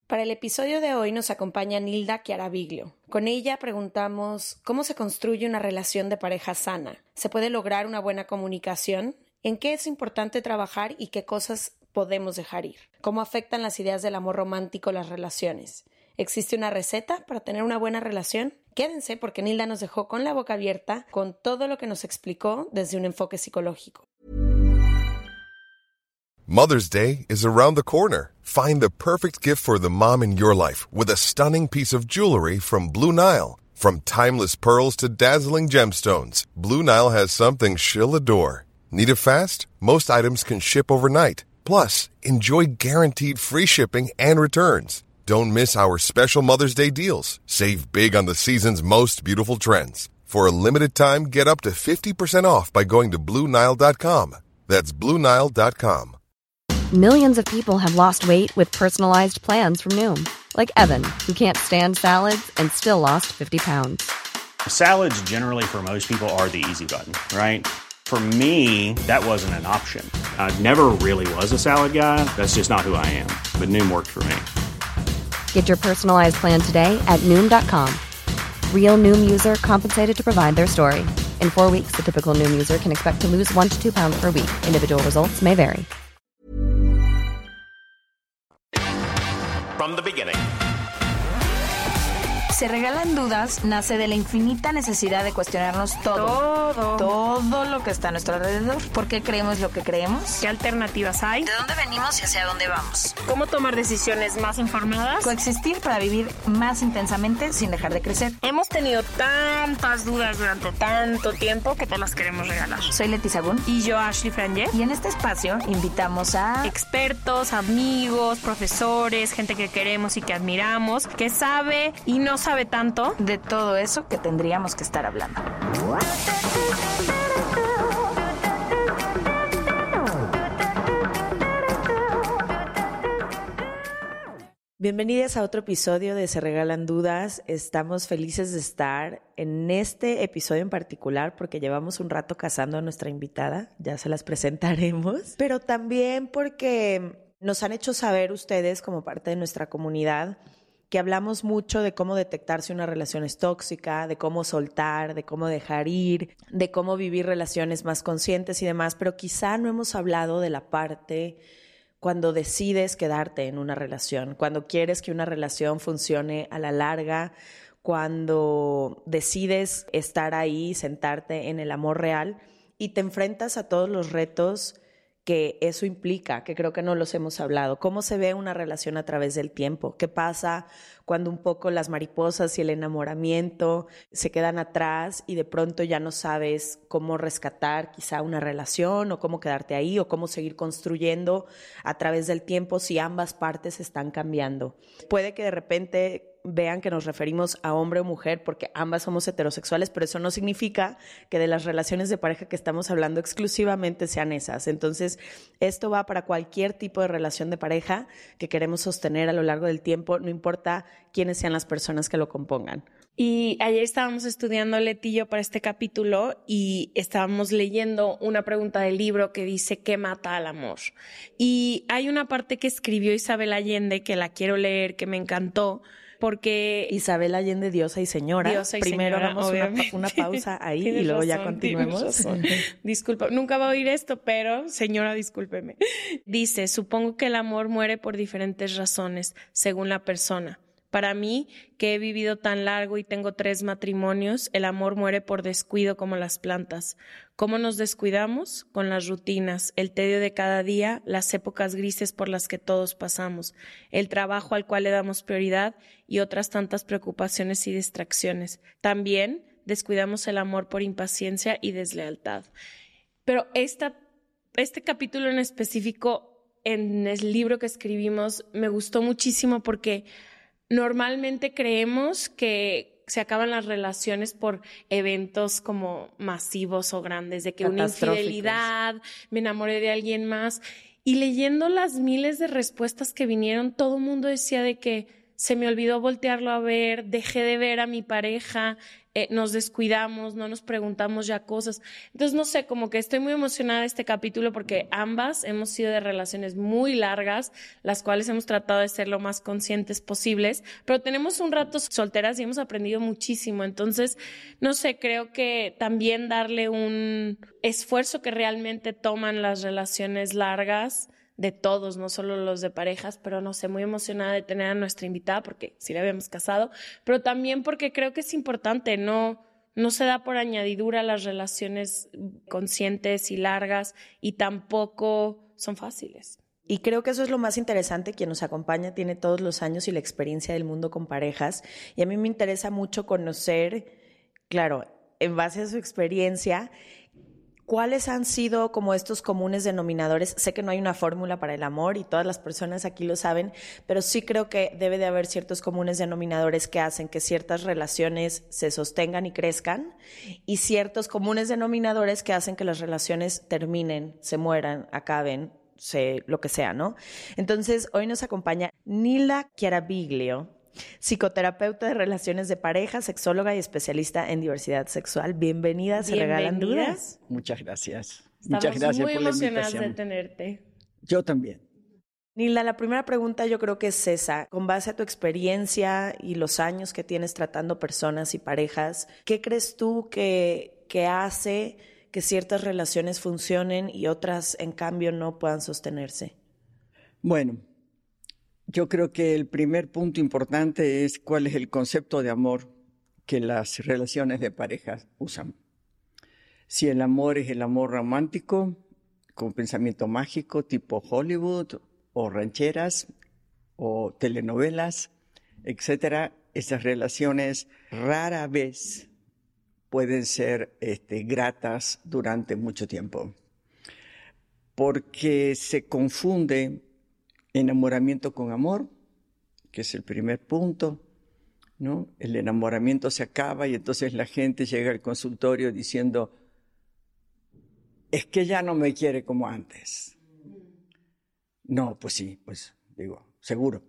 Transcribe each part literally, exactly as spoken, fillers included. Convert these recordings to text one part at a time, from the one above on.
Para el episodio de hoy nos acompaña Nilda Chiaraviglio. Con ella preguntamos cómo se construye una relación de pareja sana. ¿Se puede lograr una buena comunicación? ¿En qué es importante trabajar y qué cosas podemos dejar ir? ¿Cómo afectan las ideas del amor romántico las relaciones? ¿Existe una receta para tener una buena relación? Quédense porque Nilda nos dejó con la boca abierta con todo lo que nos explicó desde un enfoque psicológico. Mother's Day is around the corner. Find the perfect gift for the mom in your life with a stunning piece of jewelry from Blue Nile. From timeless pearls to dazzling gemstones, Blue Nile has something she'll adore. Need it fast? Most items can ship overnight. Plus, enjoy guaranteed free shipping and returns. Don't miss our special Mother's Day deals. Save big on the season's most beautiful trends. For a limited time, get up to fifty percent off by going to Blue Nile dot com. That's Blue Nile dot com. Millions of people have lost weight with personalized plans from Noom. Like Evan, who can't stand salads and still lost fifty pounds. Salads generally for most people are the easy button, right? For me, that wasn't an option. I never really was a salad guy. That's just not who I am. But Noom worked for me. Get your personalized plan today at Noom dot com. Real Noom user compensated to provide their story. In four weeks, the typical Noom user can expect to lose one to two pounds per week. Individual results may vary. From the beginning. Se Regalan Dudas nace de la infinita necesidad de cuestionarnos todo. Todo. Todo lo que está a nuestro alrededor. ¿Por qué creemos lo que creemos? ¿Qué alternativas hay? ¿De dónde venimos y hacia dónde vamos? ¿Cómo tomar decisiones más informadas? Coexistir para vivir más intensamente sin dejar de crecer. Hemos tenido tantas dudas durante tanto tiempo que te las queremos regalar. Soy Leti Sagún. Y yo, Ashley Franje. Y en este espacio invitamos a expertos, amigos, profesores, gente que queremos y que admiramos, que sabe y no sabe tanto de todo eso que tendríamos que estar hablando. Bienvenidas a otro episodio de Se Regalan Dudas. Estamos felices de estar en este episodio en particular porque llevamos un rato cazando a nuestra invitada, ya se las presentaremos, pero también porque nos han hecho saber ustedes como parte de nuestra comunidad que hablamos mucho de cómo detectar si una relación es tóxica, de cómo soltar, de cómo dejar ir, de cómo vivir relaciones más conscientes y demás, pero quizá no hemos hablado de la parte cuando decides quedarte en una relación, cuando quieres que una relación funcione a la larga, cuando decides estar ahí, sentarte en el amor real y te enfrentas a todos los retos que eso implica, que creo que no los hemos hablado. ¿Cómo se ve una relación a través del tiempo? ¿Qué pasa cuando un poco las mariposas y el enamoramiento se quedan atrás y de pronto ya no sabes cómo rescatar quizá una relación o cómo quedarte ahí o cómo seguir construyendo a través del tiempo si ambas partes están cambiando? Puede que de repente vean que nos referimos a hombre o mujer porque ambas somos heterosexuales, pero eso no significa que de las relaciones de pareja que estamos hablando exclusivamente sean esas. Entonces, esto va para cualquier tipo de relación de pareja que queremos sostener a lo largo del tiempo, no importa quiénes sean las personas que lo compongan. Y ayer estábamos estudiando Leti y yo para este capítulo y estábamos leyendo una pregunta del libro que dice ¿qué mata al amor? Y hay una parte que escribió Isabel Allende que la quiero leer, que me encantó, porque Isabel Allende, diosa y señora. Diosa y Primero señora, hagamos una, una pausa ahí y luego razón, ya continuemos. Disculpa, nunca va a oír esto, pero señora, discúlpeme. Dice, supongo que el amor muere por diferentes razones, según la persona. Para mí, que he vivido tan largo y tengo tres matrimonios, el amor muere por descuido como las plantas. ¿Cómo nos descuidamos? Con las rutinas, el tedio de cada día, las épocas grises por las que todos pasamos, el trabajo al cual le damos prioridad y otras tantas preocupaciones y distracciones. También descuidamos el amor por impaciencia y deslealtad. Pero esta, este capítulo en específico, en el libro que escribimos, me gustó muchísimo porque normalmente creemos que se acaban las relaciones por eventos como masivos o grandes, de que una infidelidad, me enamoré de alguien más. Y leyendo las miles de respuestas que vinieron, todo el mundo decía de que se me olvidó voltearlo a ver, dejé de ver a mi pareja, eh, nos descuidamos, no nos preguntamos ya cosas. Entonces, no sé, como que estoy muy emocionada de este capítulo porque ambas hemos sido de relaciones muy largas, las cuales hemos tratado de ser lo más conscientes posibles, pero tenemos un rato solteras y hemos aprendido muchísimo. Entonces, no sé, creo que también darle un esfuerzo que realmente toman las relaciones largas de todos, no solo los de parejas, pero no sé, muy emocionada de tener a nuestra invitada porque sí la habíamos casado, pero también porque creo que es importante, no, no se da por añadidura las relaciones conscientes y largas y tampoco son fáciles. Y creo que eso es lo más interesante. Quien nos acompaña tiene todos los años y la experiencia del mundo con parejas, y a mí me interesa mucho conocer, claro, en base a su experiencia, ¿cuáles han sido como estos comunes denominadores? Sé que no hay una fórmula para el amor y todas las personas aquí lo saben, pero sí creo que debe de haber ciertos comunes denominadores que hacen que ciertas relaciones se sostengan y crezcan, y ciertos comunes denominadores que hacen que las relaciones terminen, se mueran, acaben, se, lo que sea, ¿no? Entonces, hoy nos acompaña Nilda Chiaraviglio, psicoterapeuta de relaciones de pareja, sexóloga y especialista en diversidad sexual. Bienvenida, ¿se regalan dudas? Muchas gracias. Estamos Muchas gracias muy por la emocionadas invitación. de tenerte. Yo también. Nilda, la primera pregunta yo creo que es esa. Con base a tu experiencia y los años que tienes tratando personas y parejas, ¿qué crees tú que, que hace que ciertas relaciones funcionen y otras, en cambio, no puedan sostenerse? Bueno, yo creo que el primer punto importante es cuál es el concepto de amor que las relaciones de pareja usan. Si el amor es el amor romántico, con pensamiento mágico, tipo Hollywood, o rancheras, o telenovelas, etcétera, esas relaciones rara vez pueden ser este, gratas durante mucho tiempo, porque se confunde enamoramiento con amor, que es el primer punto, ¿no? El enamoramiento se acaba y entonces la gente llega al consultorio diciendo, es que ya no me quiere como antes. No, pues sí, pues digo, seguro.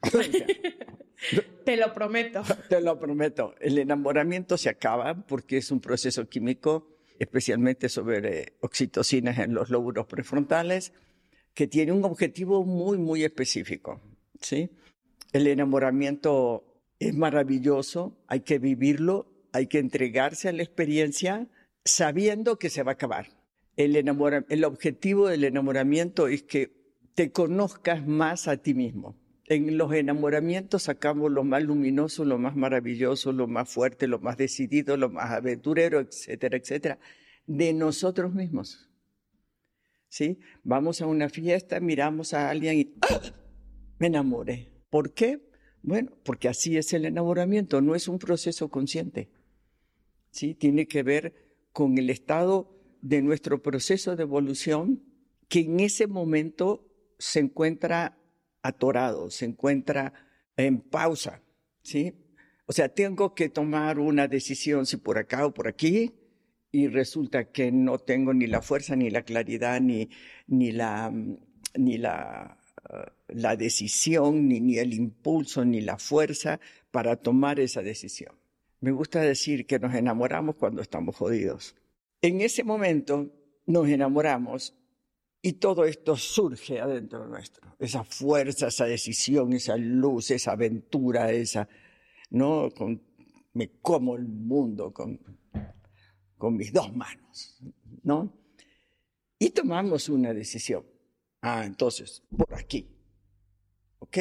Te lo prometo. Te lo prometo. El enamoramiento se acaba porque es un proceso químico, especialmente sobre oxitocinas en los lóbulos prefrontales, que tiene un objetivo muy, muy específico, ¿sí? El enamoramiento es maravilloso, hay que vivirlo, hay que entregarse a la experiencia sabiendo que se va a acabar. El, enamora- el objetivo del enamoramiento es que te conozcas más a ti mismo. En los enamoramientos sacamos lo más luminoso, lo más maravilloso, lo más fuerte, lo más decidido, lo más aventurero, etcétera, etcétera, de nosotros mismos. ¿Sí? Vamos a una fiesta, miramos a alguien y ¡ah! Me enamoré. ¿Por qué? Bueno, porque así es el enamoramiento, no es un proceso consciente. ¿Sí? Tiene que ver con el estado de nuestro proceso de evolución, que en ese momento se encuentra atorado, se encuentra en pausa. ¿Sí? O sea, tengo que tomar una decisión, si por acá o por aquí, y resulta que no tengo ni la fuerza, ni la claridad, ni, ni, la, ni la, uh, la decisión, ni, ni el impulso, ni la fuerza para tomar esa decisión. Me gusta decir que nos enamoramos cuando estamos jodidos. En ese momento nos enamoramos y todo esto surge adentro nuestro. Esa fuerza, esa decisión, esa luz, esa aventura, esa, ¿no? Con, me como el mundo con... con mis dos manos, ¿no? Y tomamos una decisión. Ah, entonces, por aquí, ¿ok?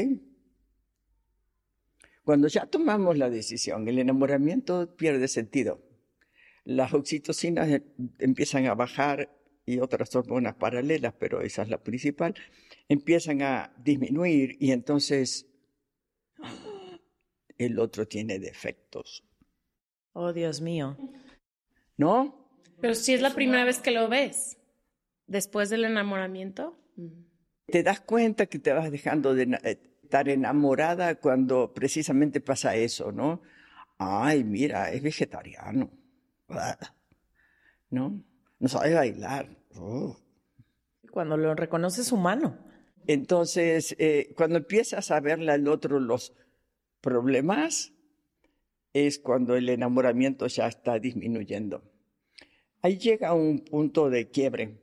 Cuando ya tomamos la decisión, el enamoramiento pierde sentido. Las oxitocinas empiezan a bajar y otras hormonas paralelas, pero esa es la principal, empiezan a disminuir y entonces el otro tiene defectos. Oh, Dios mío. ¿No? Pero si es la primera vez que lo ves, después del enamoramiento. Te das cuenta que te vas dejando de estar enamorada cuando precisamente pasa eso, ¿no? Ay, mira, es vegetariano. ¿No? No sabe bailar. Oh. Cuando lo reconoces humano. Entonces, eh, cuando empiezas a verle al otro los, problemas es cuando el enamoramiento ya está disminuyendo. Ahí llega un punto de quiebre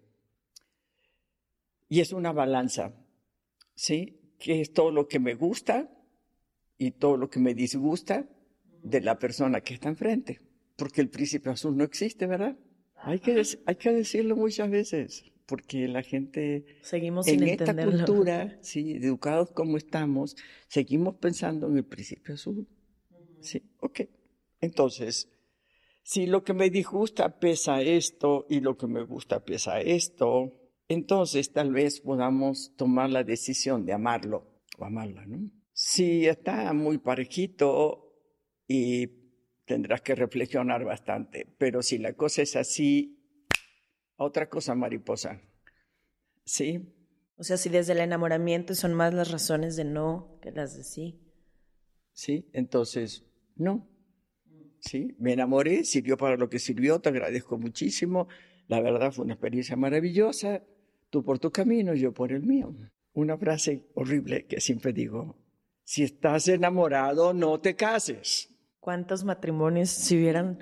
y es una balanza, ¿sí? Que es todo lo que me gusta y todo lo que me disgusta de la persona que está enfrente, porque el príncipe azul no existe, ¿verdad? Hay que, hay que decirlo muchas veces, porque la gente seguimos en sin esta entenderlo. cultura, sí, educados como estamos, seguimos pensando en el príncipe azul. Sí, ok. Entonces, si lo que me disgusta pesa esto y lo que me gusta pesa esto, entonces tal vez podamos tomar la decisión de amarlo o amarla, ¿no? Si está muy parejito y tendrás que reflexionar bastante, pero si la cosa es así, otra cosa mariposa, ¿sí? O sea, si desde el enamoramiento son más las razones de no que las de sí. Sí, entonces, no. Sí, me enamoré, sirvió para lo que sirvió, te agradezco muchísimo. La verdad fue una experiencia maravillosa. Tú por tu camino, yo por el mío. Una frase horrible que siempre digo: si estás enamorado, no te cases. ¿Cuántos matrimonios se hubieran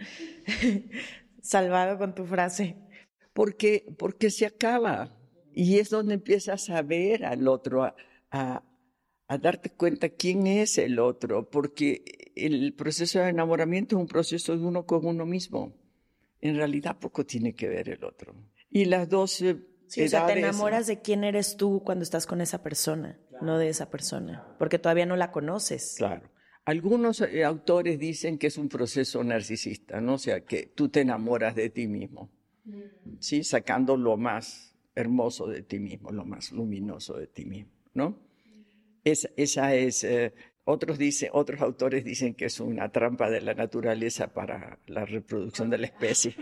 salvado con tu frase? Porque, porque se acaba. Y es donde empiezas a ver al otro, a, a, a darte cuenta quién es el otro. Porque el proceso de enamoramiento es un proceso de uno con uno mismo. En realidad poco tiene que ver el otro. Y las dos eh, sí, edades... O sea, te enamoras de quién eres tú cuando estás con esa persona, claro, no de esa persona, porque todavía no la conoces. Claro. Algunos eh, autores dicen que es un proceso narcisista, ¿no? O sea, que tú te enamoras de ti mismo, ¿sí? Sacando lo más hermoso de ti mismo, lo más luminoso de ti mismo, ¿no? Es, esa es... Eh, Otros, dicen, otros autores dicen que es una trampa de la naturaleza para la reproducción de la especie.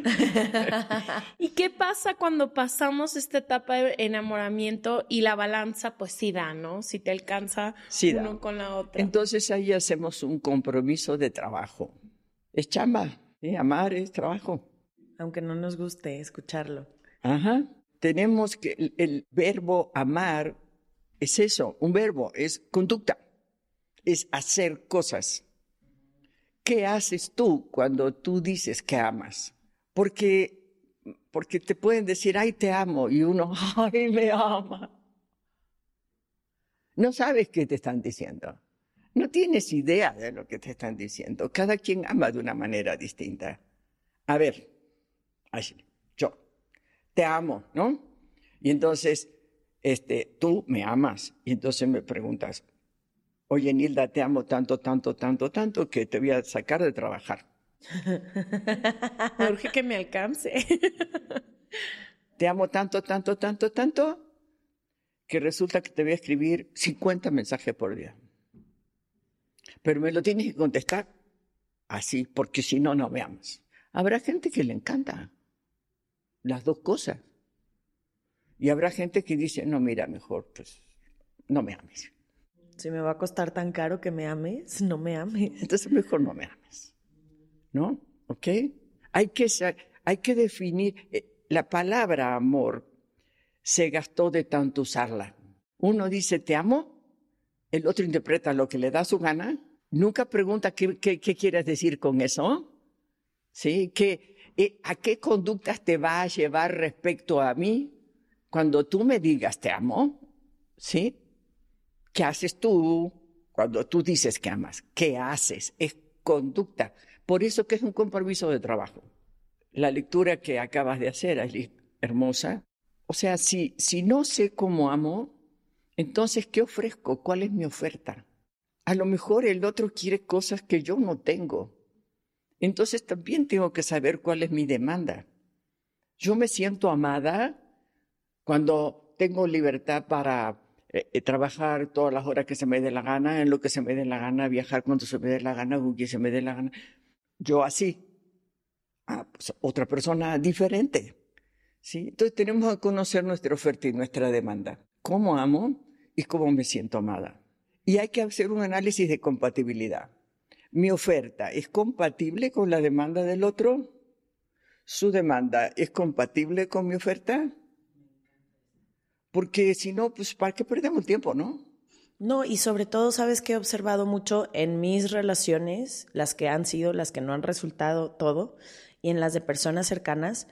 ¿Y qué pasa cuando pasamos esta etapa de enamoramiento y la balanza pues sí da, ¿no? Si te alcanza sí uno da. con la otra. Entonces ahí hacemos un compromiso de trabajo. Es chamba, ¿sí? Amar es trabajo. Aunque no nos guste escucharlo. Ajá. Tenemos que, el, el verbo amar es eso, un verbo, es conducta. Es hacer cosas. ¿Qué haces tú cuando tú dices que amas? Porque, porque te pueden decir, ay, te amo, y uno, ay, me ama. No sabes qué te están diciendo. No tienes idea de lo que te están diciendo. Cada quien ama de una manera distinta. A ver, Ashley, yo te amo, ¿no? Y entonces, este, tú me amas. Y entonces me preguntas, oye, Nilda, te amo tanto, tanto, tanto, tanto que te voy a sacar de trabajar. Me urge que me alcance. Te amo tanto, tanto, tanto, tanto que resulta que te voy a escribir cincuenta mensajes por día. Pero me lo tienes que contestar así, porque si no, no me amas. Habrá gente que le encanta las dos cosas. Y habrá gente que dice, no, mira, mejor, pues, no me ames. Si me va a costar tan caro que me ames, no me ames. Entonces mejor no me ames, ¿no? ¿Ok? Hay que, hay que definir, eh, la palabra amor se gastó de tanto usarla. Uno dice te amo, el otro interpreta lo que le da su gana, nunca pregunta qué, qué, qué quieres decir con eso, ¿sí? ¿Qué, eh, ¿A qué conductas te va a llevar respecto a mí cuando tú me digas te amo? ¿Sí? ¿Qué haces tú cuando tú dices que amas? ¿Qué haces? Es conducta. Por eso que es un compromiso de trabajo. La lectura que acabas de hacer, es hermosa. O sea, si, si no sé cómo amo, entonces, ¿qué ofrezco? ¿Cuál es mi oferta? A lo mejor el otro quiere cosas que yo no tengo. Entonces también tengo que saber cuál es mi demanda. Yo me siento amada cuando tengo libertad para Eh, trabajar todas las horas que se me dé la gana, en lo que se me dé la gana, viajar cuando se me dé la gana, con quien se me dé la gana. Yo así. Ah, pues otra persona diferente. ¿Sí? Entonces tenemos que conocer nuestra oferta y nuestra demanda. ¿Cómo amo y cómo me siento amada? Y hay que hacer un análisis de compatibilidad. ¿Mi oferta es compatible con la demanda del otro? ¿Su demanda es compatible con mi oferta? Porque si no, pues ¿para qué perdemos el tiempo, no? No, y sobre todo, ¿sabes qué he observado mucho en mis relaciones, las que han sido, las que no han resultado todo, y en las de personas cercanas,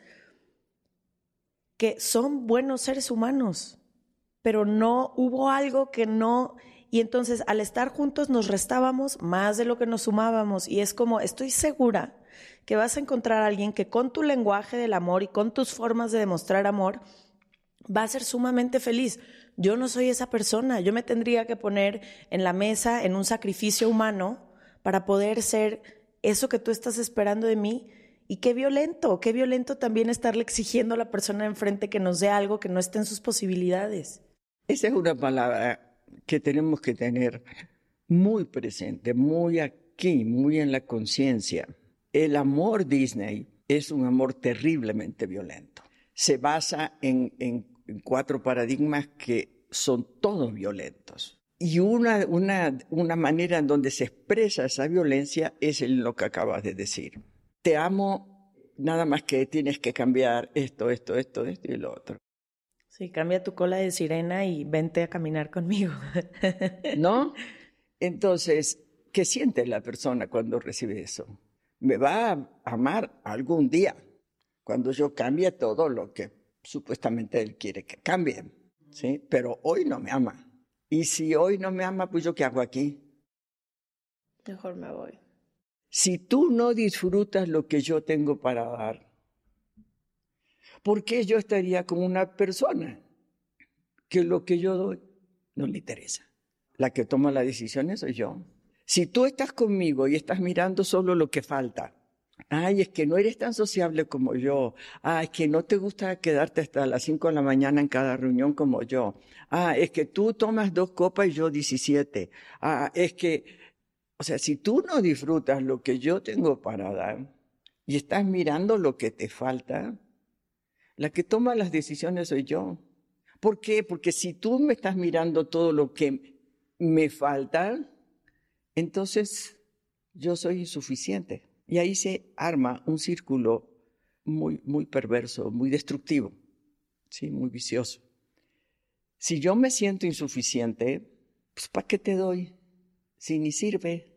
que son buenos seres humanos, pero no hubo algo que no... Y entonces al estar juntos nos restábamos más de lo que nos sumábamos. Y es como, estoy segura que vas a encontrar a alguien que con tu lenguaje del amor y con tus formas de demostrar amor va a ser sumamente feliz. Yo no soy esa persona. Yo me tendría que poner en la mesa en un sacrificio humano para poder ser eso que tú estás esperando de mí. Y qué violento, qué violento también estarle exigiendo a la persona de enfrente que nos dé algo que no esté en sus posibilidades. Esa es una palabra que tenemos que tener muy presente, muy aquí, muy en la conciencia. El amor Disney es un amor terriblemente violento. Se basa en, en, en cuatro paradigmas que son todos violentos. Y una, una, una manera en donde se expresa esa violencia es en lo que acabas de decir. Te amo, nada más que tienes que cambiar esto, esto, esto, esto y lo otro. Sí, cambia tu cola de sirena y vente a caminar conmigo. ¿No? Entonces, ¿qué siente la persona cuando recibe eso? Me va a amar algún día, cuando yo cambie todo lo que supuestamente él quiere que cambie, ¿sí? Pero hoy no me ama. Y si hoy no me ama, pues ¿yo qué hago aquí? Mejor me voy. Si tú no disfrutas lo que yo tengo para dar, ¿por qué yo estaría con una persona que lo que yo doy no le interesa? La que toma las decisiones soy yo. Si tú estás conmigo y estás mirando solo lo que falta, ay, es que no eres tan sociable como yo, ah, es que no te gusta quedarte hasta las cinco de la mañana en cada reunión como yo, ah, es que tú tomas dos copas y yo diecisiete, ah, es que, o sea, si tú no disfrutas lo que yo tengo para dar y estás mirando lo que te falta, la que toma las decisiones soy yo. ¿Por qué? Porque si tú me estás mirando todo lo que me falta, entonces yo soy insuficiente. Y ahí se arma un círculo muy, muy perverso, muy destructivo, ¿sí? Muy vicioso. Si yo me siento insuficiente, pues ¿para qué te doy? Si ni sirve.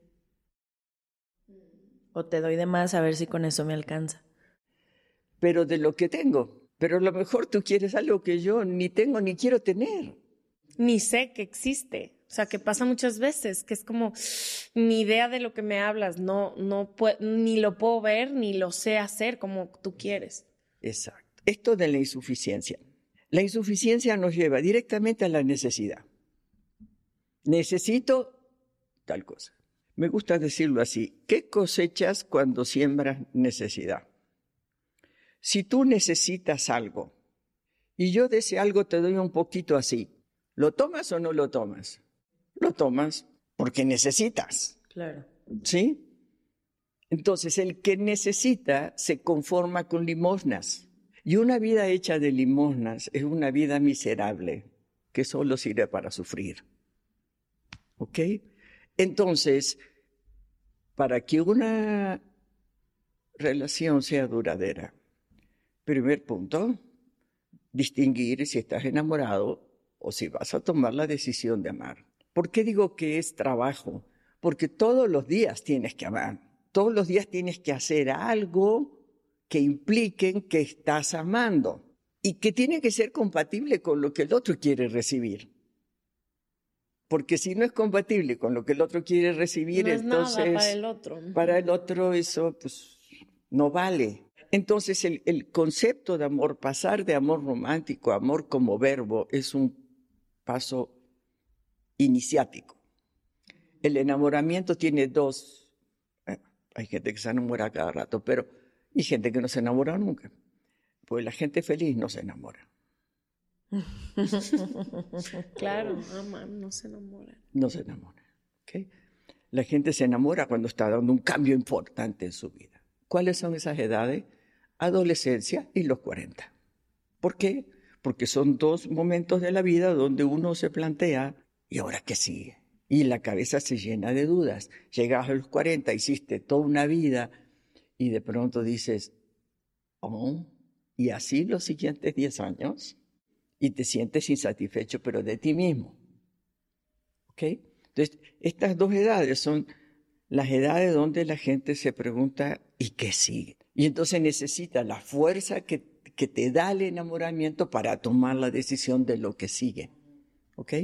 O te doy de más a ver si con eso me alcanza. Pero de lo que tengo. Pero a lo mejor tú quieres algo que yo ni tengo ni quiero tener. Ni sé que existe. O sea, que pasa muchas veces, que es como ni idea de lo que me hablas, no, no puedo, ni lo puedo ver, ni lo sé hacer como tú quieres. Exacto. Esto de la insuficiencia. La insuficiencia nos lleva directamente a la necesidad. Necesito tal cosa. Me gusta decirlo así. ¿Qué cosechas cuando siembras necesidad? Si tú necesitas algo y yo de ese algo te doy un poquito así, ¿lo tomas o no lo tomas? Lo tomas porque necesitas. Claro. ¿Sí? Entonces, el que necesita se conforma con limosnas. Y una vida hecha de limosnas es una vida miserable que solo sirve para sufrir. ¿Ok? Entonces, para que una relación sea duradera, primer punto, distinguir si estás enamorado o si vas a tomar la decisión de amar. ¿Por qué digo que es trabajo? Porque todos los días tienes que amar. Todos los días tienes que hacer algo que impliquen que estás amando y que tiene que ser compatible con lo que el otro quiere recibir. Porque si no es compatible con lo que el otro quiere recibir, no es entonces nada para el otro. Para el otro eso pues no vale. Entonces el, el concepto de amor, pasar de amor romántico a amor como verbo, es un paso iniciático. El enamoramiento tiene dos, eh, hay gente que se enamora cada rato, pero hay gente que no se enamora nunca. Pues la gente feliz no se enamora. Claro, aman, no se enamoran. No se enamora. ¿Okay? La gente se enamora cuando está dando un cambio importante en su vida. ¿Cuáles son esas edades? Adolescencia y los cuarenta. ¿Por qué? Porque son dos momentos de la vida donde uno se plantea, ¿y ahora qué sigue? Y la cabeza se llena de dudas. Llegas a los cuarenta, hiciste toda una vida y de pronto dices, oh, ¿y así los siguientes diez años? Y te sientes insatisfecho, pero de ti mismo. ¿Ok? Entonces, estas dos edades son las edades donde la gente se pregunta, ¿y qué sigue? Y entonces necesita la fuerza que, que te da el enamoramiento para tomar la decisión de lo que sigue. ¿Ok?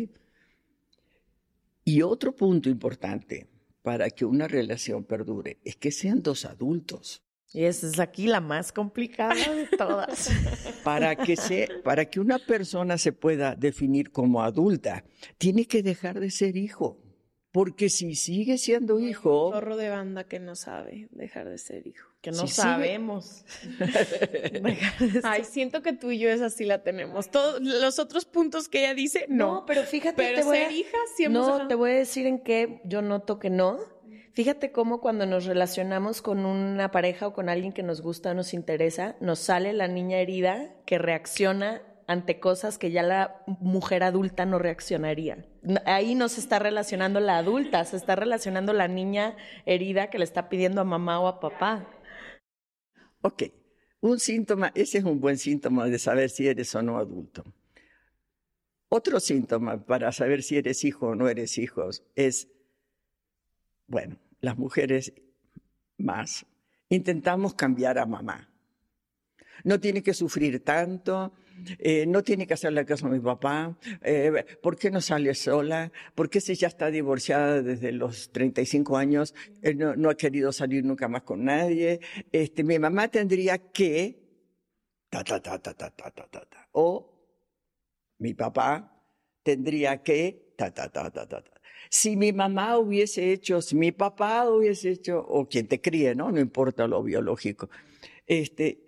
Y otro punto importante para que una relación perdure es que sean dos adultos. Y esa es aquí la más complicada de todas. Para que, se, para que una persona se pueda definir como adulta, tiene que dejar de ser hijo. Porque si sigue siendo hijo... Un chorro de banda que no sabe dejar de ser hijo. Que no si sabemos. Sigue... Ay, siento que tú y yo esa sí la tenemos. Todos los otros puntos que ella dice, no. No, pero fíjate... Pero te voy ser a... hija sí hemos No, dejado... te voy a decir en qué yo noto que no. Fíjate cómo cuando nos relacionamos con una pareja o con alguien que nos gusta o nos interesa, nos sale la niña herida que reacciona ante cosas que ya la mujer adulta no reaccionaría. Ahí no se está relacionando la adulta, se está relacionando la niña herida que le está pidiendo a mamá o a papá. Ok, un síntoma, ese es un buen síntoma de saber si eres o no adulto. Otro síntoma para saber si eres hijo o no eres hijo es, bueno, las mujeres más, intentamos cambiar a mamá. No tiene que sufrir tanto, eh, no tiene que hacerle caso a mi papá, eh, ¿por qué no sale sola? ¿Por qué si ya está divorciada desde los treinta y cinco años, eh, no, no ha querido salir nunca más con nadie? Este, mi mamá tendría que, ta, ta, ta, ta, ta, ta, ta, ta, ta. O mi papá tendría que, ta, ta, ta, ta, ta, ta. Si mi mamá hubiese hecho, si mi papá hubiese hecho, o quien te críe, ¿no? No importa lo biológico. Este,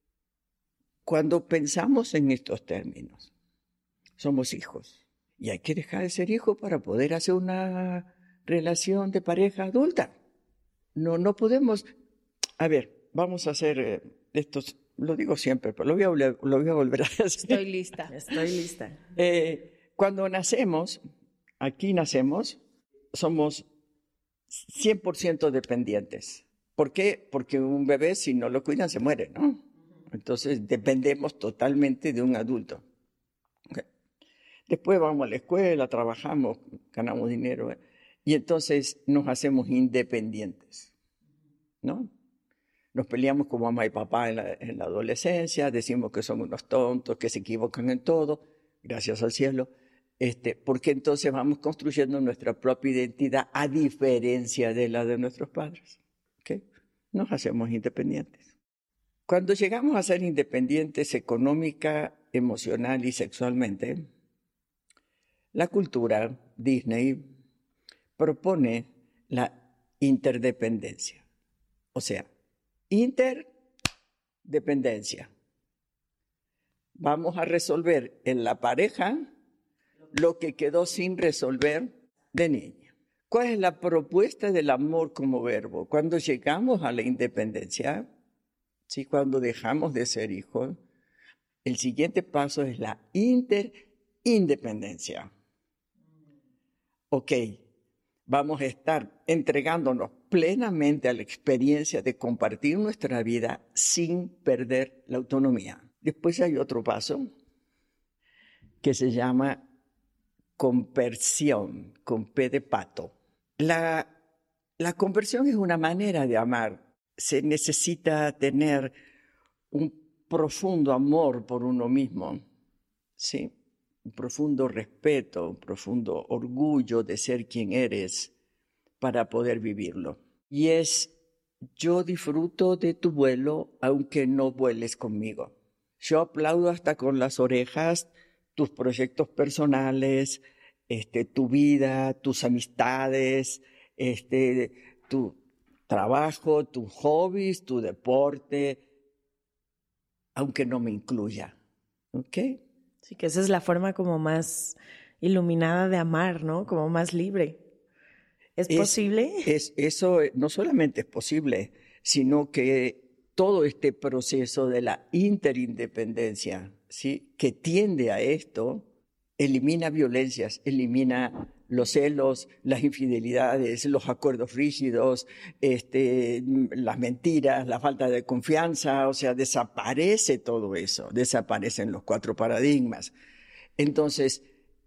cuando pensamos en estos términos, somos hijos. Y hay que dejar de ser hijos para poder hacer una relación de pareja adulta. No, no podemos... A ver, vamos a hacer eh, estos... Lo digo siempre, pero lo voy a, lo voy a volver a hacer. Estoy lista. Estoy lista. Eh, cuando nacemos... Aquí nacemos, somos cien por ciento dependientes. ¿Por qué? Porque un bebé, si no lo cuidan, se muere, ¿no? Entonces, dependemos totalmente de un adulto. Okay. Después vamos a la escuela, trabajamos, ganamos dinero, ¿eh? Y entonces nos hacemos independientes, ¿no? Nos peleamos con mamá y papá en la, en la adolescencia, decimos que son unos tontos, que se equivocan en todo, gracias al cielo. Este, porque entonces vamos construyendo nuestra propia identidad a diferencia de la de nuestros padres. ¿Okay? Nos hacemos independientes. Cuando llegamos a ser independientes económica, emocional y sexualmente, la cultura Disney propone la interdependencia. O sea, interdependencia. Vamos a resolver en la pareja lo que quedó sin resolver de niña. ¿Cuál es la propuesta del amor como verbo? Cuando llegamos a la independencia, ¿sí? Cuando dejamos de ser hijos, el siguiente paso es la interindependencia. Ok, vamos a estar entregándonos plenamente a la experiencia de compartir nuestra vida sin perder la autonomía. Después hay otro paso que se llama conversión, con P de pato. La, la conversión es una manera de amar. Se necesita tener un profundo amor por uno mismo, ¿sí? Un profundo respeto, un profundo orgullo de ser quien eres para poder vivirlo. Y es, yo disfruto de tu vuelo aunque no vueles conmigo. Yo aplaudo hasta con las orejas tus proyectos personales, este, tu vida, tus amistades, este, tu trabajo, tus hobbies, tu deporte, aunque no me incluya. ¿Ok? Sí, que esa es la forma como más iluminada de amar, ¿no? Como más libre. ¿Es, ¿Es posible? Es, eso no solamente es posible, sino que todo este proceso de la interindependencia, ¿sí? Que tiende a esto, elimina violencias, elimina los celos, las infidelidades, los acuerdos rígidos, este, las mentiras, la falta de confianza, o sea, desaparece todo eso, desaparecen los cuatro paradigmas. Entonces,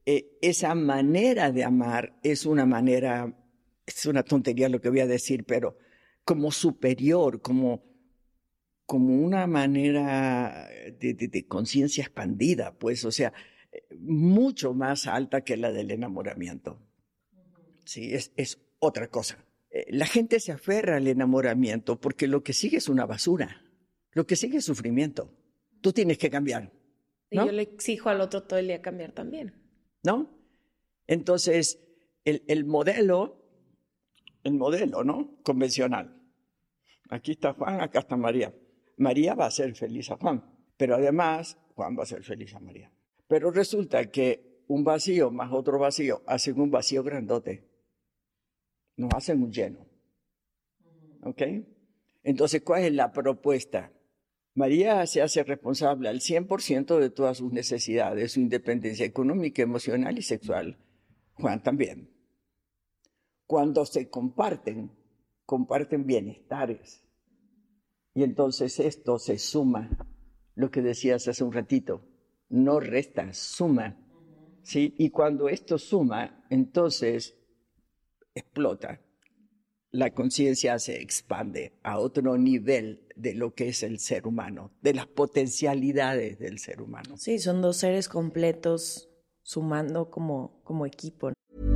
eh, esa manera de amar es una manera, es una tontería lo que voy a decir, pero como superior, como, como una manera de, de, de conciencia expandida, pues, o sea, mucho más alta que la del enamoramiento. Sí, es, es otra cosa. La gente se aferra al enamoramiento porque lo que sigue es una basura. Lo que sigue es sufrimiento. Tú tienes que cambiar, ¿no? Y yo le exijo al otro todo el día cambiar también. ¿No? Entonces, el, el modelo, el modelo, ¿no? Convencional. Aquí está Juan, acá está María. María va a ser feliz a Juan, pero además Juan va a ser feliz a María. Pero resulta que un vacío más otro vacío hacen un vacío grandote. Nos hacen un lleno. ¿Ok? Entonces, ¿cuál es la propuesta? María se hace responsable al cien por ciento de todas sus necesidades, su independencia económica, emocional y sexual. Juan también. Cuando se comparten, comparten bienestares. Y entonces esto se suma, lo que decías hace un ratito, no resta, suma. ¿Sí? Y cuando esto suma, entonces explota. La conciencia se expande a otro nivel de lo que es el ser humano, de las potencialidades del ser humano. Sí, son dos seres completos sumando como, como equipo.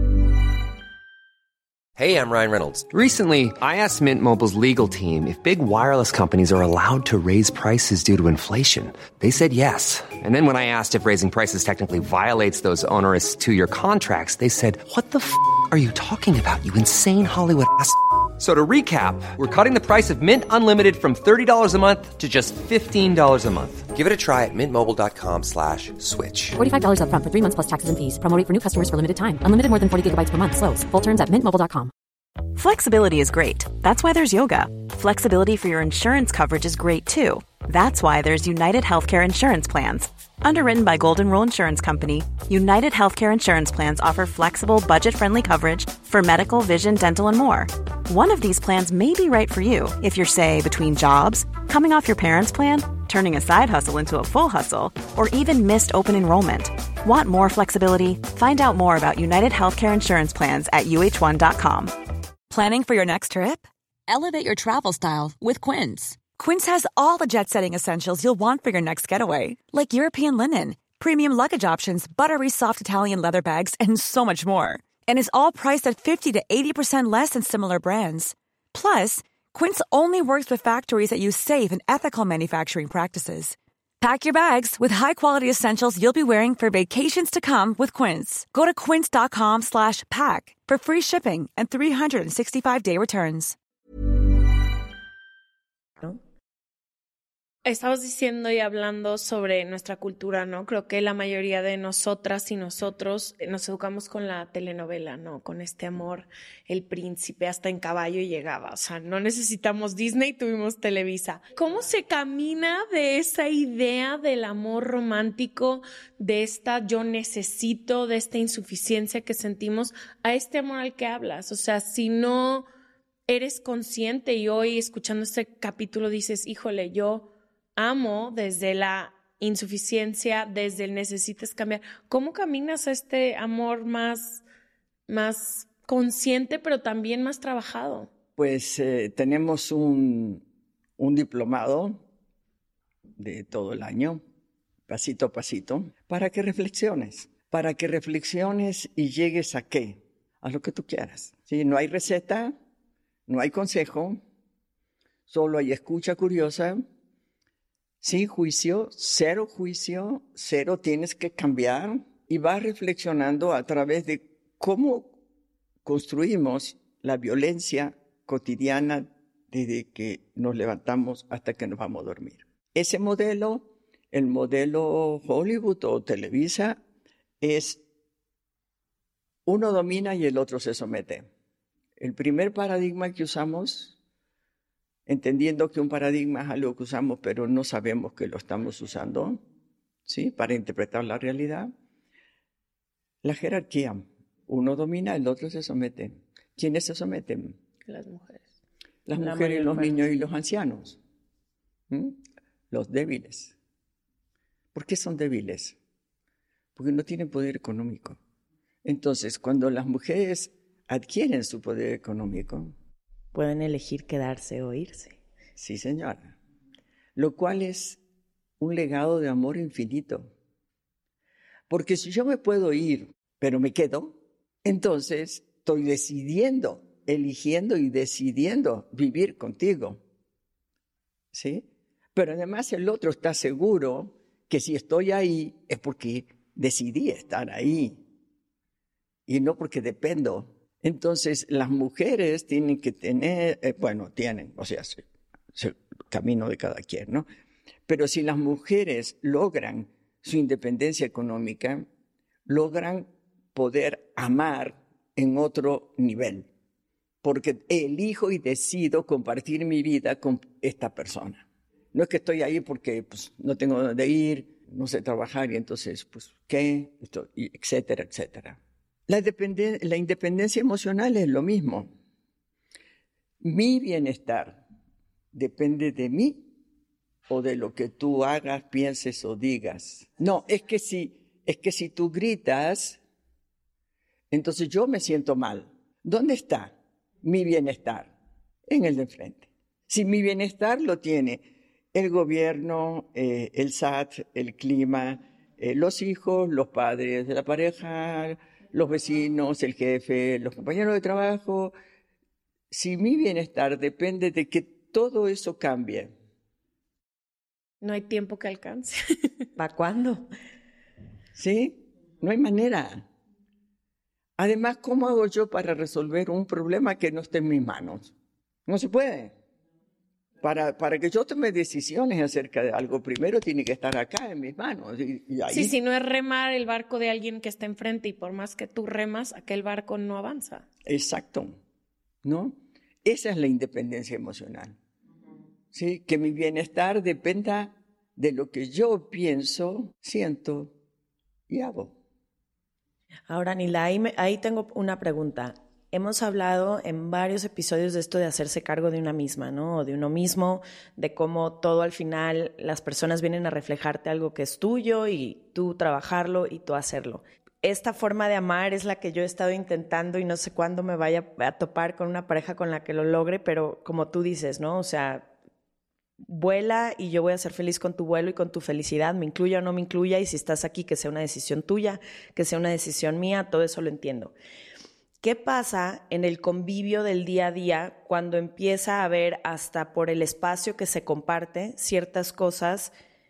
Hey, I'm Ryan Reynolds. Recently, I asked Mint Mobile's legal team if big wireless companies are allowed to raise prices due to inflation. They said yes. And then when I asked if raising prices technically violates those onerous two-year contracts, they said, what the f*** are you talking about, you insane Hollywood ass f- So to recap, we're cutting the price of Mint Unlimited from thirty dollars a month to just fifteen dollars a month. Give it a try at mintmobile.com slash switch. forty-five dollars up front for three months plus taxes and fees. Promo rate for new customers for limited time. Unlimited more than forty gigabytes per month. Slows full terms at mint mobile dot com. Flexibility is great. That's why there's yoga. Flexibility for your insurance coverage is great too. That's why there's United Healthcare Insurance Plans. Underwritten by Golden Rule Insurance Company, United Healthcare Insurance Plans offer flexible, budget-friendly coverage for medical, vision, dental, and more. One of these plans may be right for you if you're, say, between jobs, coming off your parents' plan, turning a side hustle into a full hustle, or even missed open enrollment. Want more flexibility? Find out more about United Healthcare Insurance Plans at U H one dot com. Planning for your next trip? Elevate your travel style with Quince. Quince has all the jet-setting essentials you'll want for your next getaway, like European linen, premium luggage options, buttery soft Italian leather bags, and so much more. And is all priced at fifty to eighty percent less than similar brands. Plus, Quince only works with factories that use safe and ethical manufacturing practices. Pack your bags with high-quality essentials you'll be wearing for vacations to come with Quince. Go to quince.com slash pack for free shipping and three sixty-five day returns. ¿No? Estabas diciendo y hablando sobre nuestra cultura, ¿no? Creo que la mayoría de nosotras y nosotros nos educamos con la telenovela, ¿no? Con este amor, el príncipe hasta en caballo llegaba. O sea, no necesitamos Disney, tuvimos Televisa. ¿Cómo se camina de esa idea del amor romántico, de esta yo necesito, de esta insuficiencia que sentimos, a este amor al que hablas? O sea, si no eres consciente y hoy escuchando este capítulo dices, híjole, yo amo desde la insuficiencia, desde el necesitas cambiar. ¿Cómo caminas a este amor más, más consciente, pero también más trabajado? Pues eh, tenemos un, un diplomado de todo el año, pasito a pasito, para que reflexiones, para que reflexiones y llegues a qué, a lo que tú quieras. ¿Sí? No hay receta, no hay consejo, solo hay escucha curiosa. Sin juicio, cero juicio, cero tienes que cambiar y vas reflexionando a través de cómo construimos la violencia cotidiana desde que nos levantamos hasta que nos vamos a dormir. Ese modelo, el modelo Hollywood o Televisa, es uno domina y el otro se somete. El primer paradigma que usamos, entendiendo que un paradigma es algo que usamos, pero no sabemos que lo estamos usando, ¿sí? Para interpretar la realidad. La jerarquía. Uno domina, el otro se somete. ¿Quiénes se someten? Las mujeres. Las La mujeres, los parte. niños y los ancianos. ¿Mm? Los débiles. ¿Por qué son débiles? porque no tienen poder económico. Entonces, cuando las mujeres adquieren su poder económico, pueden elegir quedarse o irse. Sí, señora. Lo cual es un legado de amor infinito. Porque si yo me puedo ir, pero me quedo, entonces estoy decidiendo, eligiendo y decidiendo vivir contigo. ¿Sí? Pero además el otro está seguro que si estoy ahí es porque decidí estar ahí y no porque dependo. Entonces las mujeres tienen que tener, eh, bueno, tienen, o sea, es el camino de cada quien, ¿no? Pero si las mujeres logran su independencia económica, logran poder amar en otro nivel, porque elijo y decido compartir mi vida con esta persona. No es que estoy ahí porque pues, no tengo dónde ir, no sé trabajar y entonces, pues, ¿qué? Esto, etcétera, etcétera. La, dependen- la independencia emocional es lo mismo. Mi bienestar depende de mí o de lo que tú hagas, pienses o digas. No, es que si, es que si tú gritas, entonces yo me siento mal. ¿Dónde está mi bienestar? En el de enfrente. Si mi bienestar lo tiene el gobierno, eh, el S A T, el clima, eh, los hijos, los padres de la pareja, los vecinos, el jefe, los compañeros de trabajo, si mi bienestar depende de que todo eso cambie. No hay tiempo que alcance. ¿Para cuándo? ¿Sí? No hay manera. Además, ¿cómo hago yo para resolver un problema que no esté en mis manos? No se puede. Para, para que yo tome decisiones acerca de algo, primero tiene que estar acá en mis manos. Y, y ahí... Sí, si no es remar el barco de alguien que está enfrente y por más que tú remas, aquel barco no avanza. Exacto. ¿No? Esa es la independencia emocional. ¿Sí? Que mi bienestar dependa de lo que yo pienso, siento y hago. Ahora, Nila, ahí, me, ahí tengo una pregunta. Hemos hablado en varios episodios de esto de hacerse cargo de una misma, ¿no? O de uno mismo, de cómo todo al final las personas vienen a reflejarte algo que es tuyo y tú trabajarlo y tú hacerlo. Esta forma de amar es la que yo he estado intentando y no sé cuándo me vaya a topar con una pareja con la que lo logre, pero como tú dices, ¿no? O sea, vuela y yo voy a ser feliz con tu vuelo y con tu felicidad, me incluya o no me incluya, y si estás aquí, que sea una decisión tuya, que sea una decisión mía, todo eso lo entiendo. ¿Qué pasa en el convivio del día a día cuando empieza a haber, hasta por el espacio que se comparte, ciertas cosas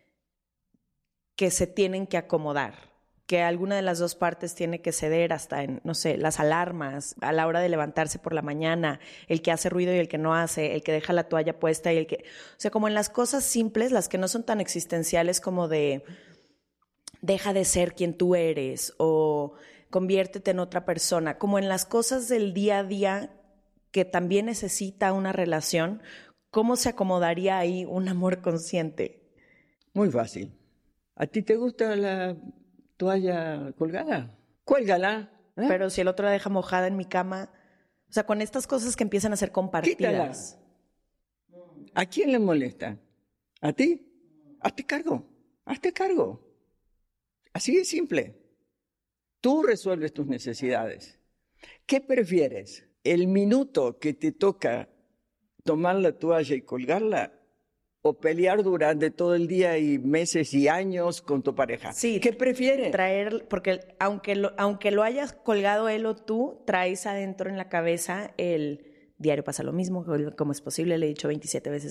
que se tienen que acomodar? Que alguna de las dos partes tiene que ceder, hasta en, no sé, las alarmas, a la hora de levantarse por la mañana, el que hace ruido y el que no hace, el que deja la toalla puesta y el que... O sea, como en las cosas simples, las que no son tan existenciales como de deja de ser quien tú eres o conviértete en otra persona, como en las cosas del día a día que también necesita una relación, ¿cómo se acomodaría ahí un amor consciente? Muy fácil. ¿A ti te gusta la toalla colgada? Cuélgala. ¿eh? Pero si el otro la deja mojada en mi cama, o sea, con estas cosas que empiezan a ser compartidas. Quítala. ¿A quién le molesta? ¿A ti? Hazte cargo. Hazte cargo. Así de simple. Tú resuelves tus necesidades. ¿Qué prefieres? ¿El minuto que te toca tomar la toalla y colgarla o pelear durante todo el día y meses y años con tu pareja? Sí. ¿Qué prefieres? Traer, porque aunque lo, aunque lo hayas colgado él o tú, traes adentro en la cabeza el diario pasa lo mismo, ¿cómo es posible? Le he dicho veintisiete veces.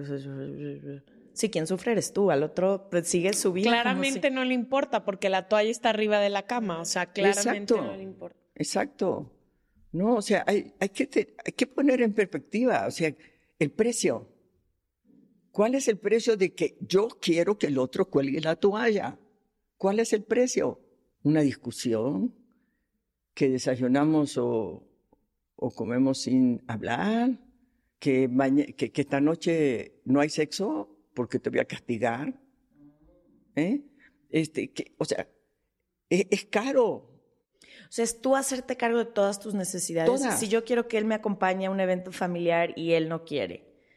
Sí, quien sufre eres tú, al otro pues, sigue su vida. Claramente si... no le importa porque la toalla está arriba de la cama, o sea, claramente Exacto. no le importa. Exacto. No, o sea, hay, hay, que te, hay que poner en perspectiva, o sea, el precio. ¿Cuál es el precio de que yo quiero que el otro cuelgue la toalla? ¿Cuál es el precio? ¿Una discusión? ¿Que desayunamos o, o comemos sin hablar? ¿Que, maña, que, ¿Que esta noche no hay sexo porque te voy a castigar? ¿Eh? Este, que, o sea, es, es caro. O sea, es tú hacerte cargo de todas tus necesidades. Todas. Si yo quiero que él me acompañe a un evento familiar y él no quiere,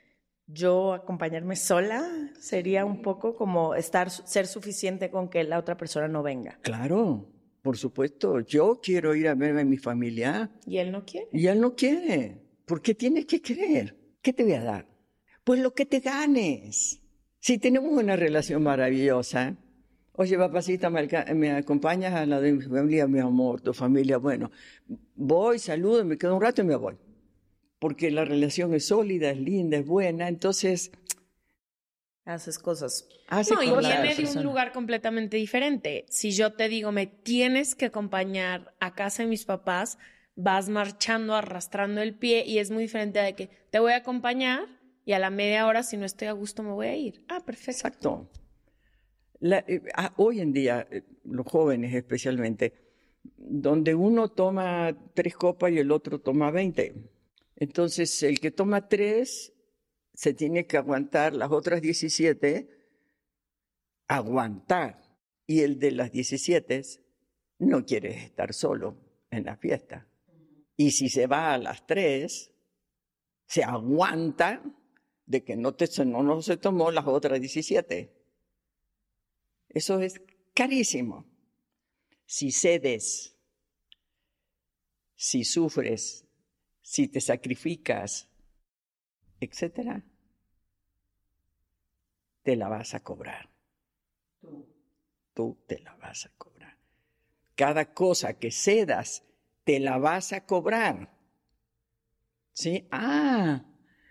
yo acompañarme sola sería un poco como estar, ser suficiente con que la otra persona no venga. Claro, por supuesto. Yo quiero ir a ver a mi familia. ¿Y él no quiere? Y él no quiere. ¿Por qué tienes que querer? ¿Qué te voy a dar? Pues lo que te ganes. Si tenemos una relación maravillosa, oye, papacita, me, me acompañas a la de mi familia, mi amor, tu familia, bueno, voy, saludo, me quedo un rato y me voy. Porque la relación es sólida, es linda, es buena, entonces haces cosas. Hace no, y cosas. viene de un lugar completamente diferente. Si yo te digo, me tienes que acompañar a casa de mis papás, vas marchando, arrastrando el pie, y es muy diferente de que te voy a acompañar y a la media hora, si no estoy a gusto, me voy a ir. Ah, perfecto. Exacto. La, eh, hoy en día, eh, los jóvenes especialmente, donde uno toma tres copas y el otro toma veinte. Entonces, el que toma tres se tiene que aguantar las otras diecisiete, aguantar. Y el de las diecisiete no quiere estar solo en la fiesta. Y si se va a las tres, se aguanta de que no, te, no, no se tomó las otras diecisiete. Eso es carísimo. Si cedes, si sufres, si te sacrificas, etcétera, te la vas a cobrar. Tú. Tú te la vas a cobrar. Cada cosa que cedas, te la vas a cobrar. ¿Sí? Ah,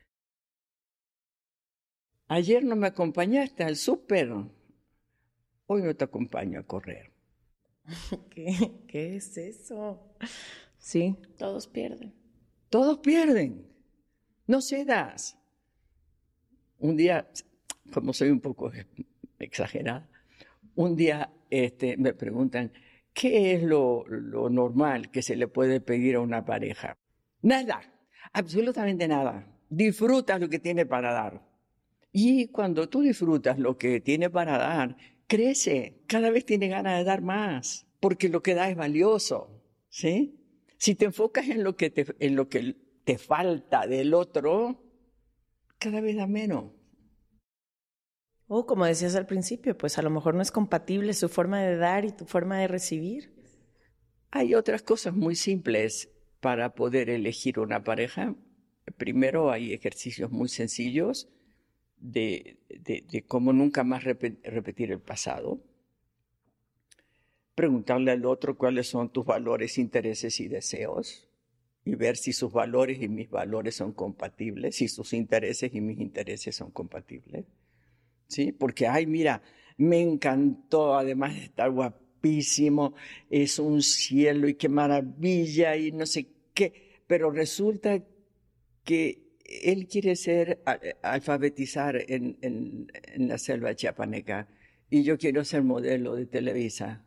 ayer no me acompañaste al súper. Hoy no te acompaño a correr. ¿Qué, ¿Qué es eso? Sí. Todos pierden. Todos pierden. No cedas. Un día, como soy un poco exagerada, un día este, me preguntan, ¿qué es lo, lo normal que se le puede pedir a una pareja? Nada, absolutamente nada. Disfrutas lo que tiene para dar. Y cuando tú disfrutas lo que tiene para dar, crece. Cada vez tiene ganas de dar más, porque lo que da es valioso, ¿sí? Si te enfocas en lo que te, en lo que te falta del otro, cada vez da menos. O como decías al principio, pues a lo mejor no es compatible su forma de dar y tu forma de recibir. Hay otras cosas muy simples para poder elegir una pareja. Primero, hay ejercicios muy sencillos de, de, de cómo nunca más rep- repetir el pasado. Preguntarle al otro cuáles son tus valores, intereses y deseos y ver si sus valores y mis valores son compatibles, si sus intereses y mis intereses son compatibles. ¿Sí? Porque, ay, mira, me encantó, además de estar guapísimo, es un cielo y qué maravilla y no sé qué, pero resulta que él quiere ser, alfabetizar en, en, en la selva chiapaneca y yo quiero ser modelo de Televisa.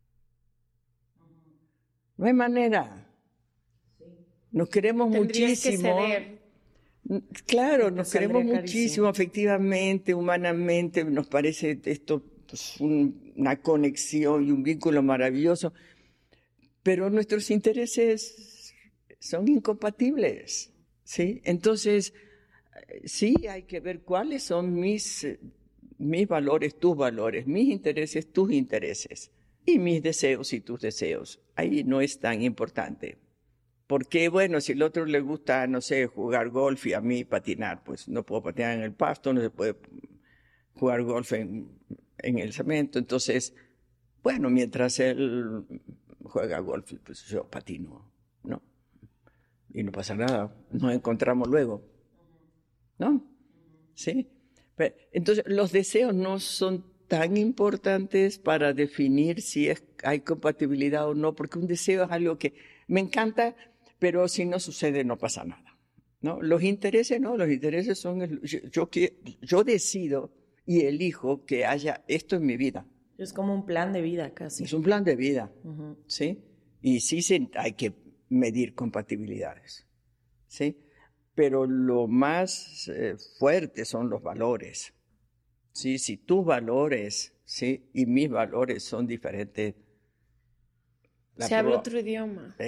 No hay manera. Nos queremos Tendrías muchísimo. que ceder. Claro, nos queremos carísimo. muchísimo, efectivamente, humanamente. Nos parece esto pues, un, una conexión y un vínculo maravilloso. Pero nuestros intereses son incompatibles, ¿sí? Entonces, sí hay que ver cuáles son mis, mis valores, tus valores, mis intereses, tus intereses. Y mis deseos y tus deseos. Ahí no es tan importante. Porque, bueno, si al otro le gusta, no sé, jugar golf y a mí patinar, pues no puedo patinar en el pasto, no se puede jugar golf en, en el cemento. Entonces, bueno, mientras él juega golf, pues yo patino, ¿no? Y no pasa nada, nos encontramos luego, ¿no? ¿Sí? Pero, entonces, los deseos no son tan importantes para definir si es, hay compatibilidad o no, porque un deseo es algo que me encanta, pero si no sucede no pasa nada, ¿no? Los intereses no, los intereses son, el, yo, yo, yo decido y elijo que haya esto en mi vida. Es como un plan de vida casi. Es un plan de vida, Uh-huh. ¿sí? Y sí se, hay que medir compatibilidades, ¿sí? Pero lo más eh, fuerte son los valores. Sí, si tus valores, sí, y mis valores son diferentes. Se habla otro idioma.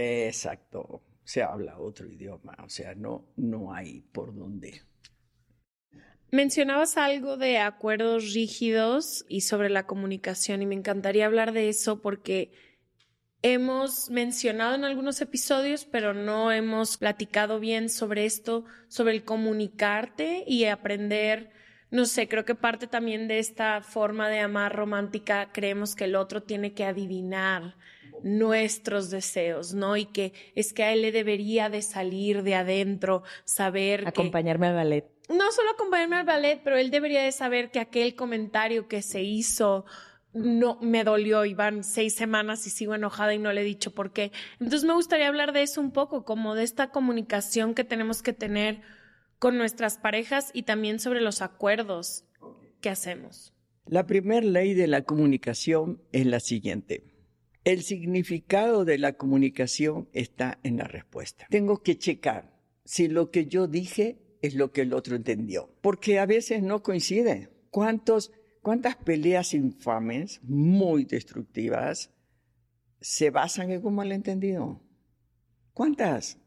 Exacto, se habla otro idioma, o sea, no, no hay por dónde. Mencionabas algo de acuerdos rígidos y sobre la comunicación, y me encantaría hablar de eso porque hemos mencionado en algunos episodios, pero no hemos platicado bien sobre esto, sobre el comunicarte y aprender. No sé, creo que parte también de esta forma de amar romántica, creemos que el otro tiene que adivinar nuestros deseos, ¿no? Y que es que a él le debería de salir de adentro, saber que... Acompañarme al ballet. No solo acompañarme al ballet, pero él debería de saber que aquel comentario que se hizo no me dolió y van seis semanas y sigo enojada y no le he dicho por qué. Entonces me gustaría hablar de eso un poco, como de esta comunicación que tenemos que tener con nuestras parejas y también sobre los acuerdos que hacemos. La primera ley de la comunicación es la siguiente. El significado de la comunicación está en la respuesta. Tengo que checar si lo que yo dije es lo que el otro entendió, porque a veces no coincide. ¿Cuántos, cuántas peleas infames, muy destructivas, se basan en un malentendido? ¿Cuántas?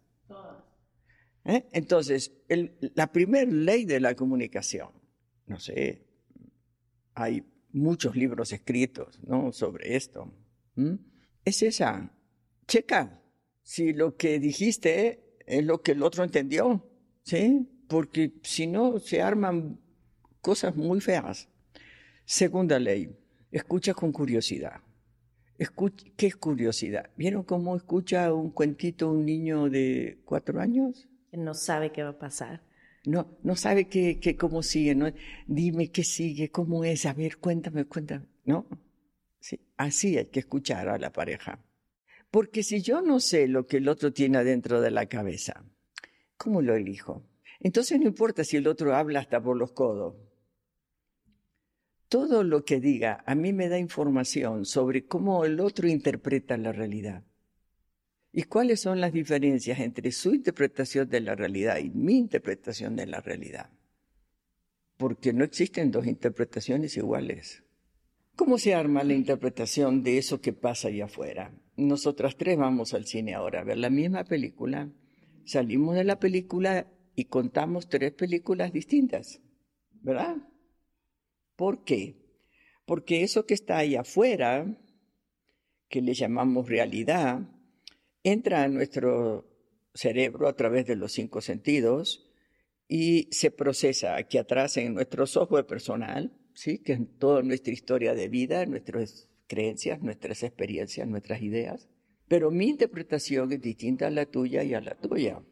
¿Eh? Entonces, el, la primera ley de la comunicación, no sé, hay muchos libros escritos, ¿no?, sobre esto, ¿Mm? es esa. Checa si lo que dijiste es lo que el otro entendió, ¿sí? Porque si no, se arman cosas muy feas. Segunda ley, escucha con curiosidad. Escucha, ¿qué es curiosidad? ¿Vieron cómo escucha un cuentito un niño de cuatro años? No sabe qué va a pasar. No, no sabe qué, qué, cómo sigue, ¿no? Dime qué sigue, cómo es, a ver, cuéntame, cuéntame, ¿no? Sí, así hay que escuchar a la pareja. Porque si yo no sé lo que el otro tiene adentro de la cabeza, ¿cómo lo elijo? Entonces no importa si el otro habla hasta por los codos. Todo lo que diga a mí me da información sobre cómo el otro interpreta la realidad. ¿Y cuáles son las diferencias entre su interpretación de la realidad y mi interpretación de la realidad? Porque no existen dos interpretaciones iguales. ¿Cómo se arma la interpretación de eso que pasa allá afuera? Nosotras tres vamos al cine ahora a ver la misma película. Salimos de la película y contamos tres películas distintas, ¿verdad? ¿Por qué? Porque eso que está allá afuera, que le llamamos realidad, entra a nuestro cerebro a través de los cinco sentidos y se procesa aquí atrás en nuestro software personal, ¿sí?, que es toda nuestra historia de vida, nuestras creencias, nuestras experiencias, nuestras ideas. Pero mi interpretación es distinta a la tuya y a la tuya,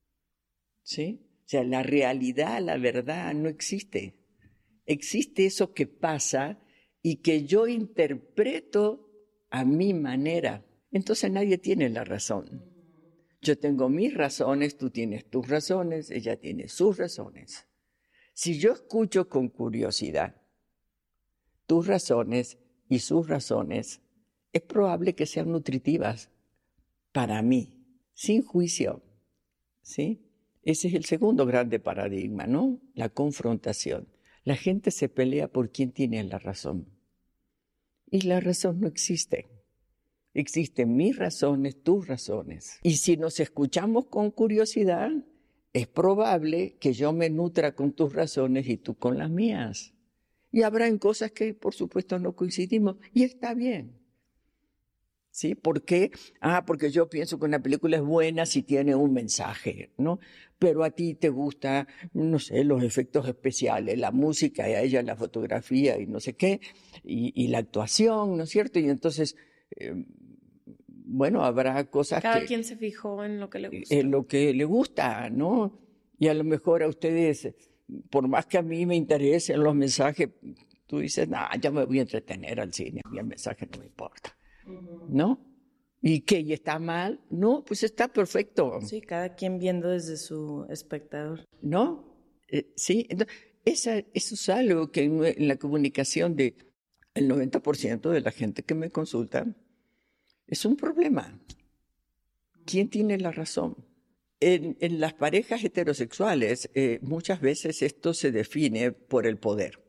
¿sí? O sea, la realidad, la verdad no existe. Existe eso que pasa y que yo interpreto a mi manera. Entonces nadie tiene la razón. Yo tengo mis razones, tú tienes tus razones, ella tiene sus razones. Si yo escucho con curiosidad tus razones y sus razones, es probable que sean nutritivas para mí, sin juicio, ¿sí? Ese es el segundo grande paradigma, ¿no? La confrontación. La gente se pelea por quién tiene la razón. Y la razón no existe. Existen mis razones, tus razones. Y si nos escuchamos con curiosidad, es probable que yo me nutra con tus razones y tú con las mías. Y habrá en cosas que, por supuesto, no coincidimos. Y está bien. ¿Sí? ¿Por qué? Ah, porque yo pienso que una película es buena si tiene un mensaje, ¿no? Pero a ti te gusta, no sé, los efectos especiales, la música, y a ella la fotografía y no sé qué, y, y la actuación, ¿no es cierto? Y entonces, eh, bueno, habrá cosas Cada que... quien se fijó en lo que le gusta. En lo que le gusta, ¿no? Y a lo mejor a ustedes, por más que a mí me interesen los mensajes, tú dices, no, ya me voy a entretener al cine, a mí el mensaje no me importa. ¿No? ¿Y qué? ¿Y está mal? No, pues está perfecto. Sí, cada quien viendo desde su espectador. ¿No? Eh, sí, entonces, esa, eso es algo que en, en la comunicación de el noventa por ciento de la gente que me consulta es un problema. ¿Quién tiene la razón? En, en las parejas heterosexuales eh, muchas veces esto se define por el poder,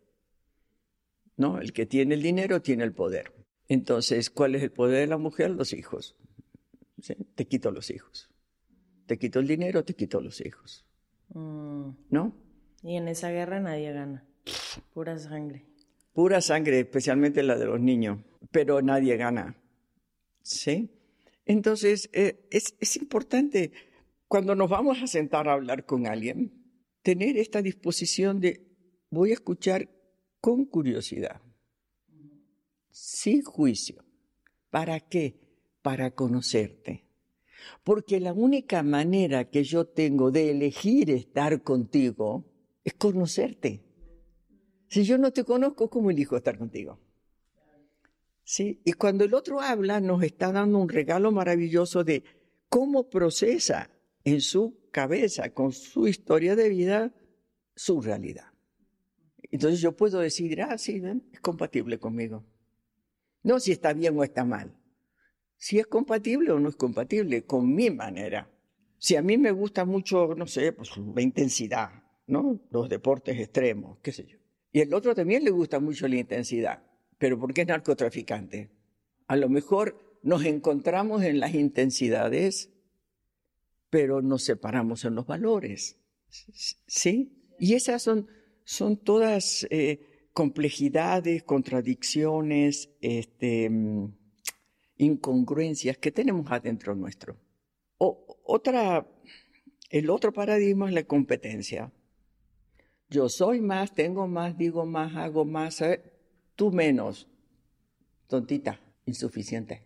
¿no? El que tiene el dinero tiene el poder. Entonces, ¿cuál es el poder de la mujer? Los hijos. ¿Sí? Te quito los hijos. Te quito el dinero, te quito los hijos. Mm. ¿No? Y en esa guerra nadie gana. Pura sangre. Pura sangre, especialmente la de los niños, pero nadie gana. ¿Sí? Entonces, eh, es, es importante, cuando nos vamos a sentar a hablar con alguien, tener esta disposición de, voy a escuchar con curiosidad, sin juicio. ¿Para qué? Para conocerte. Porque la única manera que yo tengo de elegir estar contigo es conocerte. Si yo no te conozco, ¿cómo elijo estar contigo? ¿Sí? Y cuando el otro habla, nos está dando un regalo maravilloso de cómo procesa en su cabeza, con su historia de vida, su realidad. Entonces yo puedo decir, ah, sí, ¿ven? Es compatible conmigo. No si está bien o está mal. Si es compatible o no es compatible con mi manera. Si a mí me gusta mucho, no sé, pues la intensidad, ¿no? Los deportes extremos, qué sé yo. Y el otro también le gusta mucho la intensidad, pero porque es narcotraficante. A lo mejor nos encontramos en las intensidades, pero nos separamos en los valores. ¿Sí? Y esas son, son todas eh, complejidades, contradicciones, este, incongruencias que tenemos adentro nuestro. O, otra, el otro paradigma es la competencia. Yo soy más, tengo más, digo más, hago más, ¿sabes? Tú menos. Tontita, insuficiente.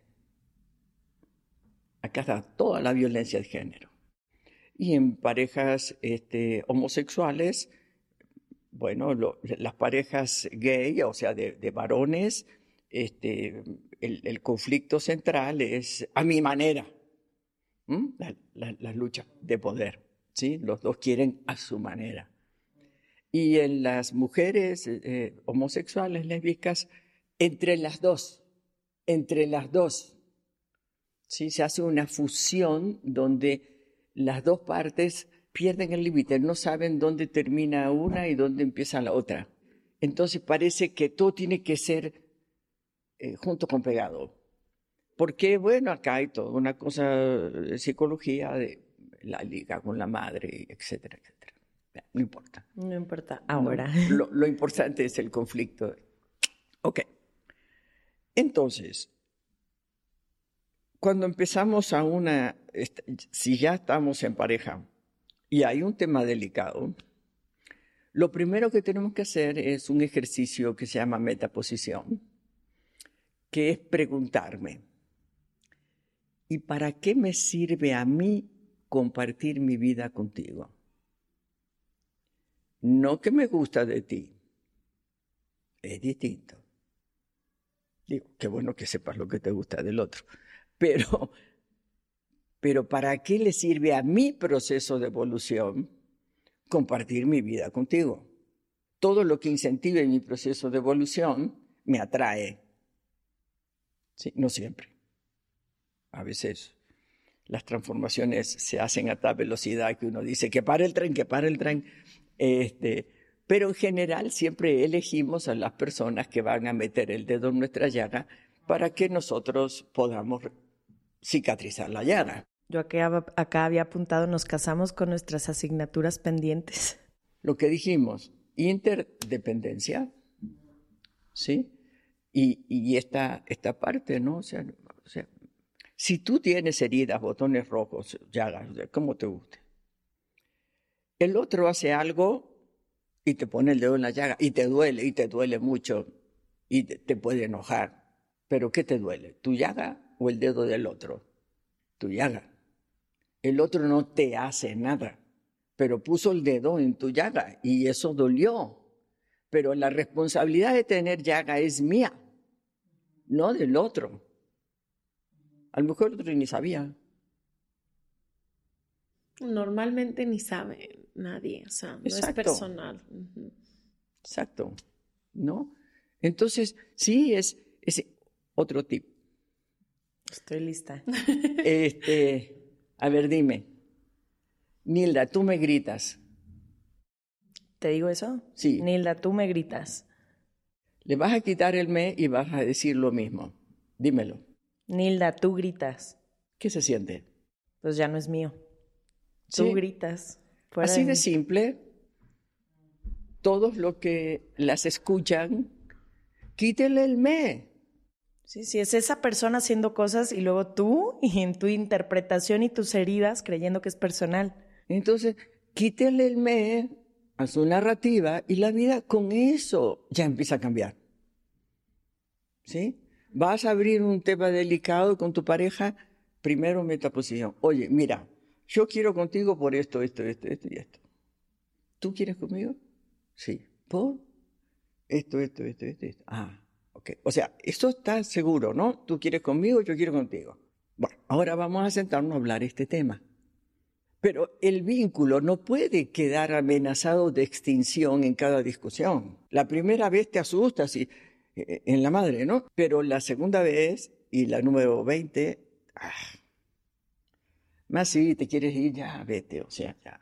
Acá está toda la violencia de género. Y en parejas este, homosexuales, bueno, lo, las parejas gay, o sea, de, de varones, este, el, el conflicto central es a mi manera. ¿Mm? La, la, la lucha de poder, ¿sí? Los dos quieren a su manera. Y en las mujeres eh, homosexuales, lésbicas, entre las dos, entre las dos, ¿sí? Se hace una fusión donde las dos partes pierden el límite, no saben dónde termina una y dónde empieza la otra. Entonces parece que todo tiene que ser eh, junto con pegado. Porque, bueno, acá hay toda una cosa de psicología, de la liga con la madre, etcétera, etcétera. No importa. No importa ahora. No, lo, lo importante es el conflicto. Ok. Entonces, cuando empezamos a una, si ya estamos en pareja y hay un tema delicado, lo primero que tenemos que hacer es un ejercicio que se llama metaposición, que es preguntarme, ¿y para qué me sirve a mí compartir mi vida contigo? No que me gusta de ti, es distinto. Digo, qué bueno que sepas lo que te gusta del otro, pero, pero ¿para qué le sirve a mi proceso de evolución compartir mi vida contigo? Todo lo que incentive mi proceso de evolución me atrae. Sí, no siempre. A veces las transformaciones se hacen a tal velocidad que uno dice que pare el tren, que pare el tren. Este, pero en general siempre elegimos a las personas que van a meter el dedo en nuestra llaga para que nosotros podamos cicatrizar la llaga. Yo acá, acá había apuntado, nos casamos con nuestras asignaturas pendientes. Lo que dijimos, interdependencia, ¿sí? Y, y esta, esta parte, ¿no? O sea, o sea, si tú tienes heridas, botones rojos, llagas, como te guste, el otro hace algo y te pone el dedo en la llaga y te duele, y te duele mucho, y te, te puede enojar. ¿Pero qué te duele? ¿Tu llaga o el dedo del otro? Tu llaga. El otro no te hace nada, pero puso el dedo en tu llaga y eso dolió. Pero la responsabilidad de tener llaga es mía, no del otro. A lo mejor el otro ni sabía. Normalmente ni sabe nadie, o sea, no Exacto. es personal. Uh-huh. Exacto, ¿no? Entonces, sí, es, es otro tip. Estoy lista. Este, a ver, dime. Nilda, tú me gritas. ¿Te digo eso? Sí. Nilda, tú me gritas. Le vas a quitar el me y vas a decir lo mismo. Dímelo. Nilda, tú gritas. ¿Qué se siente? Pues ya no es mío. ¿Sí? Tú gritas. Así de, de simple. todos los que las escuchan, quítenle el me. Sí, sí, es esa persona haciendo cosas y luego tú, y en tu interpretación y tus heridas, creyendo que es personal. Entonces, quítenle el me a su narrativa y la vida con eso ya empieza a cambiar. ¿Sí? Vas a abrir un tema delicado con tu pareja, primero metaposición. Oye, mira, yo quiero contigo por esto, esto, esto, esto y esto. ¿Tú quieres conmigo? Sí. ¿Por? Esto, esto, esto, esto, esto. Ah, ok. O sea, esto está seguro, ¿no? Tú quieres conmigo, yo quiero contigo. Bueno, ahora vamos a sentarnos a hablar este tema. Pero el vínculo no puede quedar amenazado de extinción en cada discusión. La primera vez te asustas y, eh, en la madre, ¿no? Pero la segunda vez y la número veinte, ah, más si te quieres ir, ya vete, o sea, ya.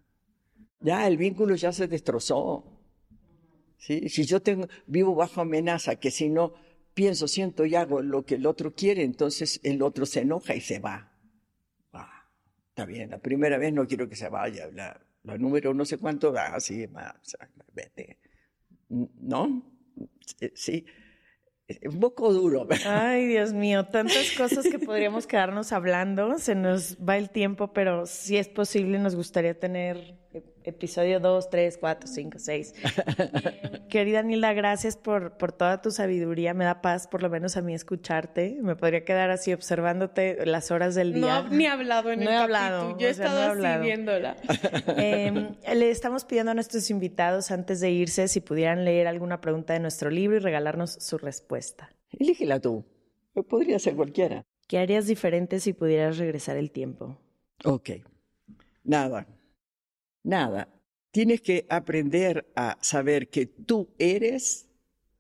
Ya el vínculo ya se destrozó. ¿Sí? Si yo tengo, vivo bajo amenaza, que si no pienso, siento y hago lo que el otro quiere, entonces el otro se enoja y se va. Ah, está bien, la primera vez no quiero que se vaya, la, la número no sé cuánto, ah, sí, más, vete. ¿No? Sí. Es un poco duro. Ay, Dios mío, tantas cosas que podríamos quedarnos hablando. Se nos va el tiempo, pero si es posible nos gustaría tener episodio dos, tres, cuatro, cinco, seis. Querida Nilda, gracias por, por toda tu sabiduría. Me da paz, por lo menos a mí, escucharte. Me podría quedar así observándote las horas del día. No, ni he hablado en no el he capítulo. hablado, Yo he o sea, estado no he así hablado. viéndola. Eh, le estamos pidiendo a nuestros invitados, antes de irse, si pudieran leer alguna pregunta de nuestro libro y regalarnos su respuesta. Elígela tú. Podría ser cualquiera. ¿Qué harías diferente si pudieras regresar el tiempo? Ok. Nada. Nada. Tienes que aprender a saber que tú eres,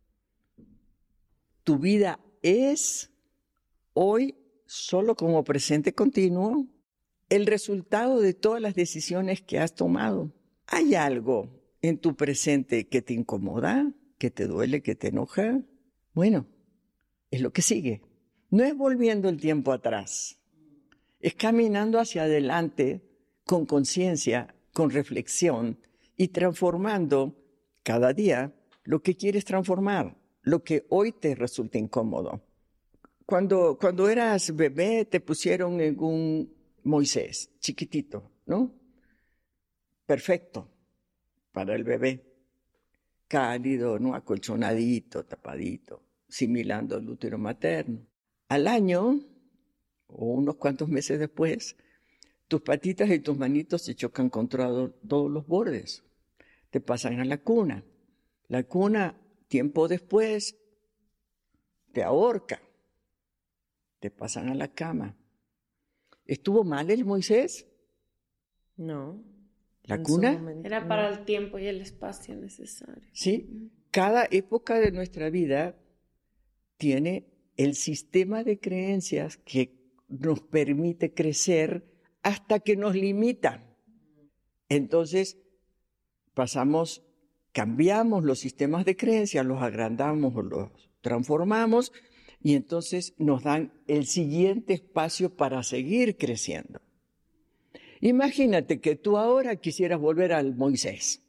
tu vida es hoy solo como presente continuo el resultado de todas las decisiones que has tomado. ¿Hay algo en tu presente que te incomoda, que te duele, que te enoja? Bueno, es lo que sigue. No es volviendo el tiempo atrás, es caminando hacia adelante con conciencia, con reflexión y transformando cada día lo que quieres transformar, lo que hoy te resulta incómodo. Cuando, cuando eras bebé te pusieron en un Moisés, chiquitito, ¿no? Perfecto para el bebé, cálido, ¿no? Acolchonadito, tapadito, similando el útero materno. Al año, o unos cuantos meses después, tus patitas y tus manitos se chocan contra todos los bordes. Te pasan a la cuna. La cuna, tiempo después, te ahorca. Te pasan a la cama. ¿Estuvo mal el Moisés? No. ¿La cuna? Era para el tiempo y el espacio necesario. Sí. Cada época de nuestra vida tiene el sistema de creencias que nos permite crecer hasta que nos limita. Entonces, pasamos, cambiamos los sistemas de creencias, los agrandamos o los transformamos y entonces nos dan el siguiente espacio para seguir creciendo. Imagínate que tú ahora quisieras volver al Moisés.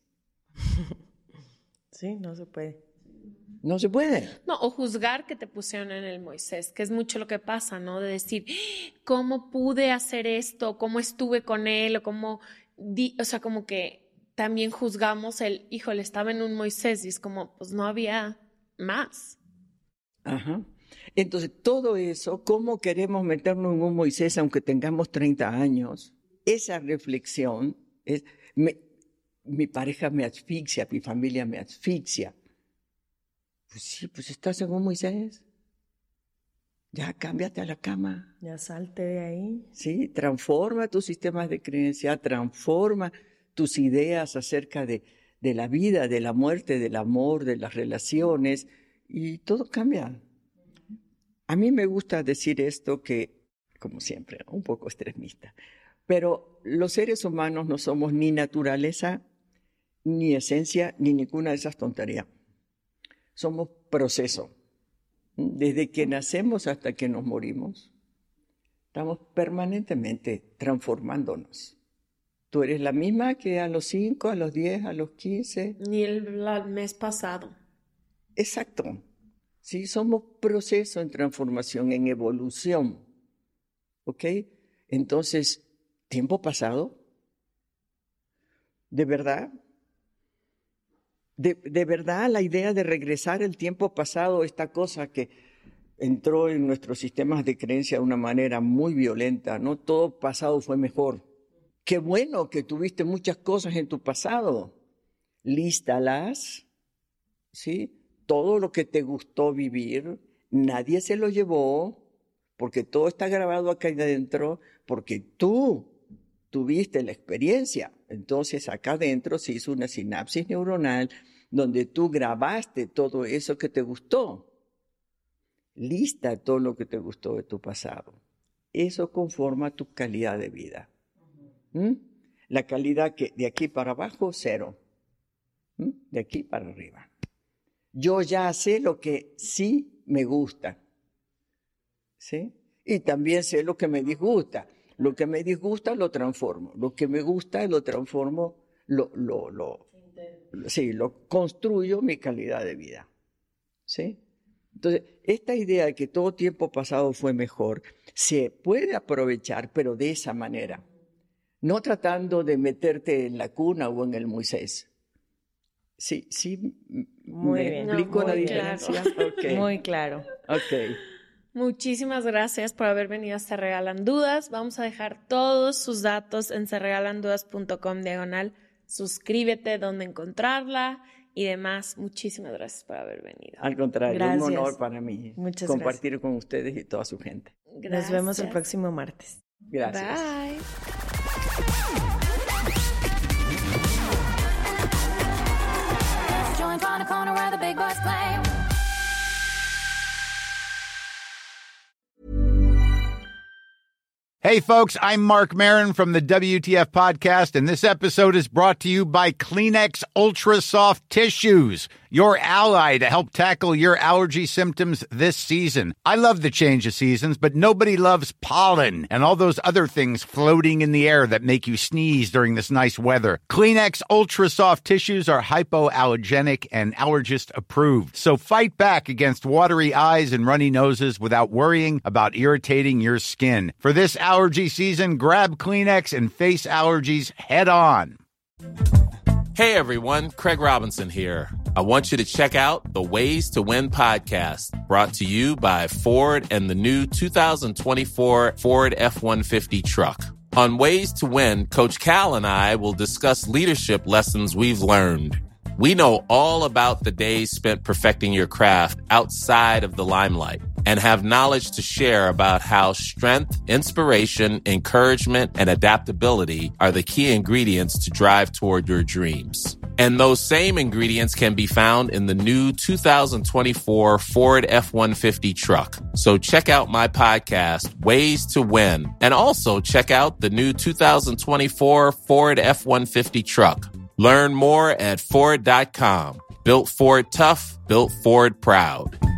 Sí, no se puede. No se puede. No, o juzgar que te pusieron en el Moisés, que es mucho lo que pasa, ¿no? De decir, ¿cómo pude hacer esto? ¿Cómo estuve con él? O cómo, di... o sea, como que también juzgamos el, híjole, estaba en un Moisés y es como, pues no había más. Ajá. Entonces, todo eso, ¿cómo queremos meternos en un Moisés aunque tengamos treinta años? Esa reflexión, es, me, mi pareja me asfixia, mi familia me asfixia. Pues sí, pues estás en un Moisés. Ya cámbiate a la cama. Ya salte de ahí. Sí, transforma tus sistemas de creencia, transforma tus ideas acerca de, de la vida, de la muerte, del amor, de las relaciones, y todo cambia. A mí me gusta decir esto que, como siempre, un poco extremista, pero los seres humanos no somos ni naturaleza, ni esencia, ni ninguna de esas tonterías. Somos proceso. Desde que nacemos hasta que nos morimos, estamos permanentemente transformándonos. ¿Tú eres la misma que a los cinco, a los diez, a los quince? Ni el, el mes pasado. Exacto. Sí, somos proceso en transformación, en evolución. ¿Ok? Entonces, tiempo pasado, ¿de verdad? De, de verdad la idea de regresar el tiempo pasado, esta cosa que entró en nuestros sistemas de creencia de una manera muy violenta, ¿no? Todo pasado fue mejor. Qué bueno que tuviste muchas cosas en tu pasado. Lístalas, ¿sí? Todo lo que te gustó vivir, nadie se lo llevó, porque todo está grabado acá adentro, porque tú tuviste la experiencia. Entonces acá adentro se hizo una sinapsis neuronal donde tú grabaste todo eso que te gustó. Lista todo lo que te gustó de tu pasado. Eso conforma tu calidad de vida. ¿Mm? La calidad que de aquí para abajo, cero. ¿Mm? De aquí para arriba. Yo ya sé lo que sí me gusta. ¿Sí? Y también sé lo que me disgusta. Lo que me disgusta lo transformo. Lo que me gusta lo transformo, lo, lo, lo, sí, lo construyo mi calidad de vida. ¿Sí? Entonces, esta idea de que todo tiempo pasado fue mejor, se puede aprovechar, pero de esa manera. No tratando de meterte en la cuna o en el Moisés. Sí, sí, muy ¿me bien. explico No, la muy diferencia? claro. Okay. Muy claro. Ok. Muchísimas gracias por haber venido a Se Regalan Dudas. Vamos a dejar todos sus datos en serregalandudas.com diagonal. Suscríbete, dónde encontrarla y demás. Muchísimas gracias por haber venido. Al contrario, Gracias. un honor para mí Muchas compartir con ustedes y toda su gente. Gracias. Nos vemos el próximo martes. Gracias. Bye. Hey, folks, I'm Mark Maron from the W T F Podcast, and this episode is brought to you by Kleenex Ultra Soft Tissues, your ally to help tackle your allergy symptoms this season. I love the change of seasons, but nobody loves pollen and all those other things floating in the air that make you sneeze during this nice weather. Kleenex Ultra Soft Tissues are hypoallergenic and allergist approved, so fight back against watery eyes and runny noses without worrying about irritating your skin. For this allergy season, grab Kleenex and face allergies head on. Hey everyone, Craig Robinson here. I want you to check out the Ways to Win podcast, brought to you by Ford and the new two thousand twenty-four Ford F one fifty truck. On Ways to Win, Coach Cal and I will discuss leadership lessons we've learned. We know all about the days spent perfecting your craft outside of the limelight and have knowledge to share about how strength, inspiration, encouragement, and adaptability are the key ingredients to drive toward your dreams. And those same ingredients can be found in the new two thousand twenty-four Ford F one fifty truck. So check out my podcast, Ways to Win, and also check out the new two thousand twenty-four Ford F one fifty truck. Learn more at Ford dot com. Built Ford tough, built Ford proud.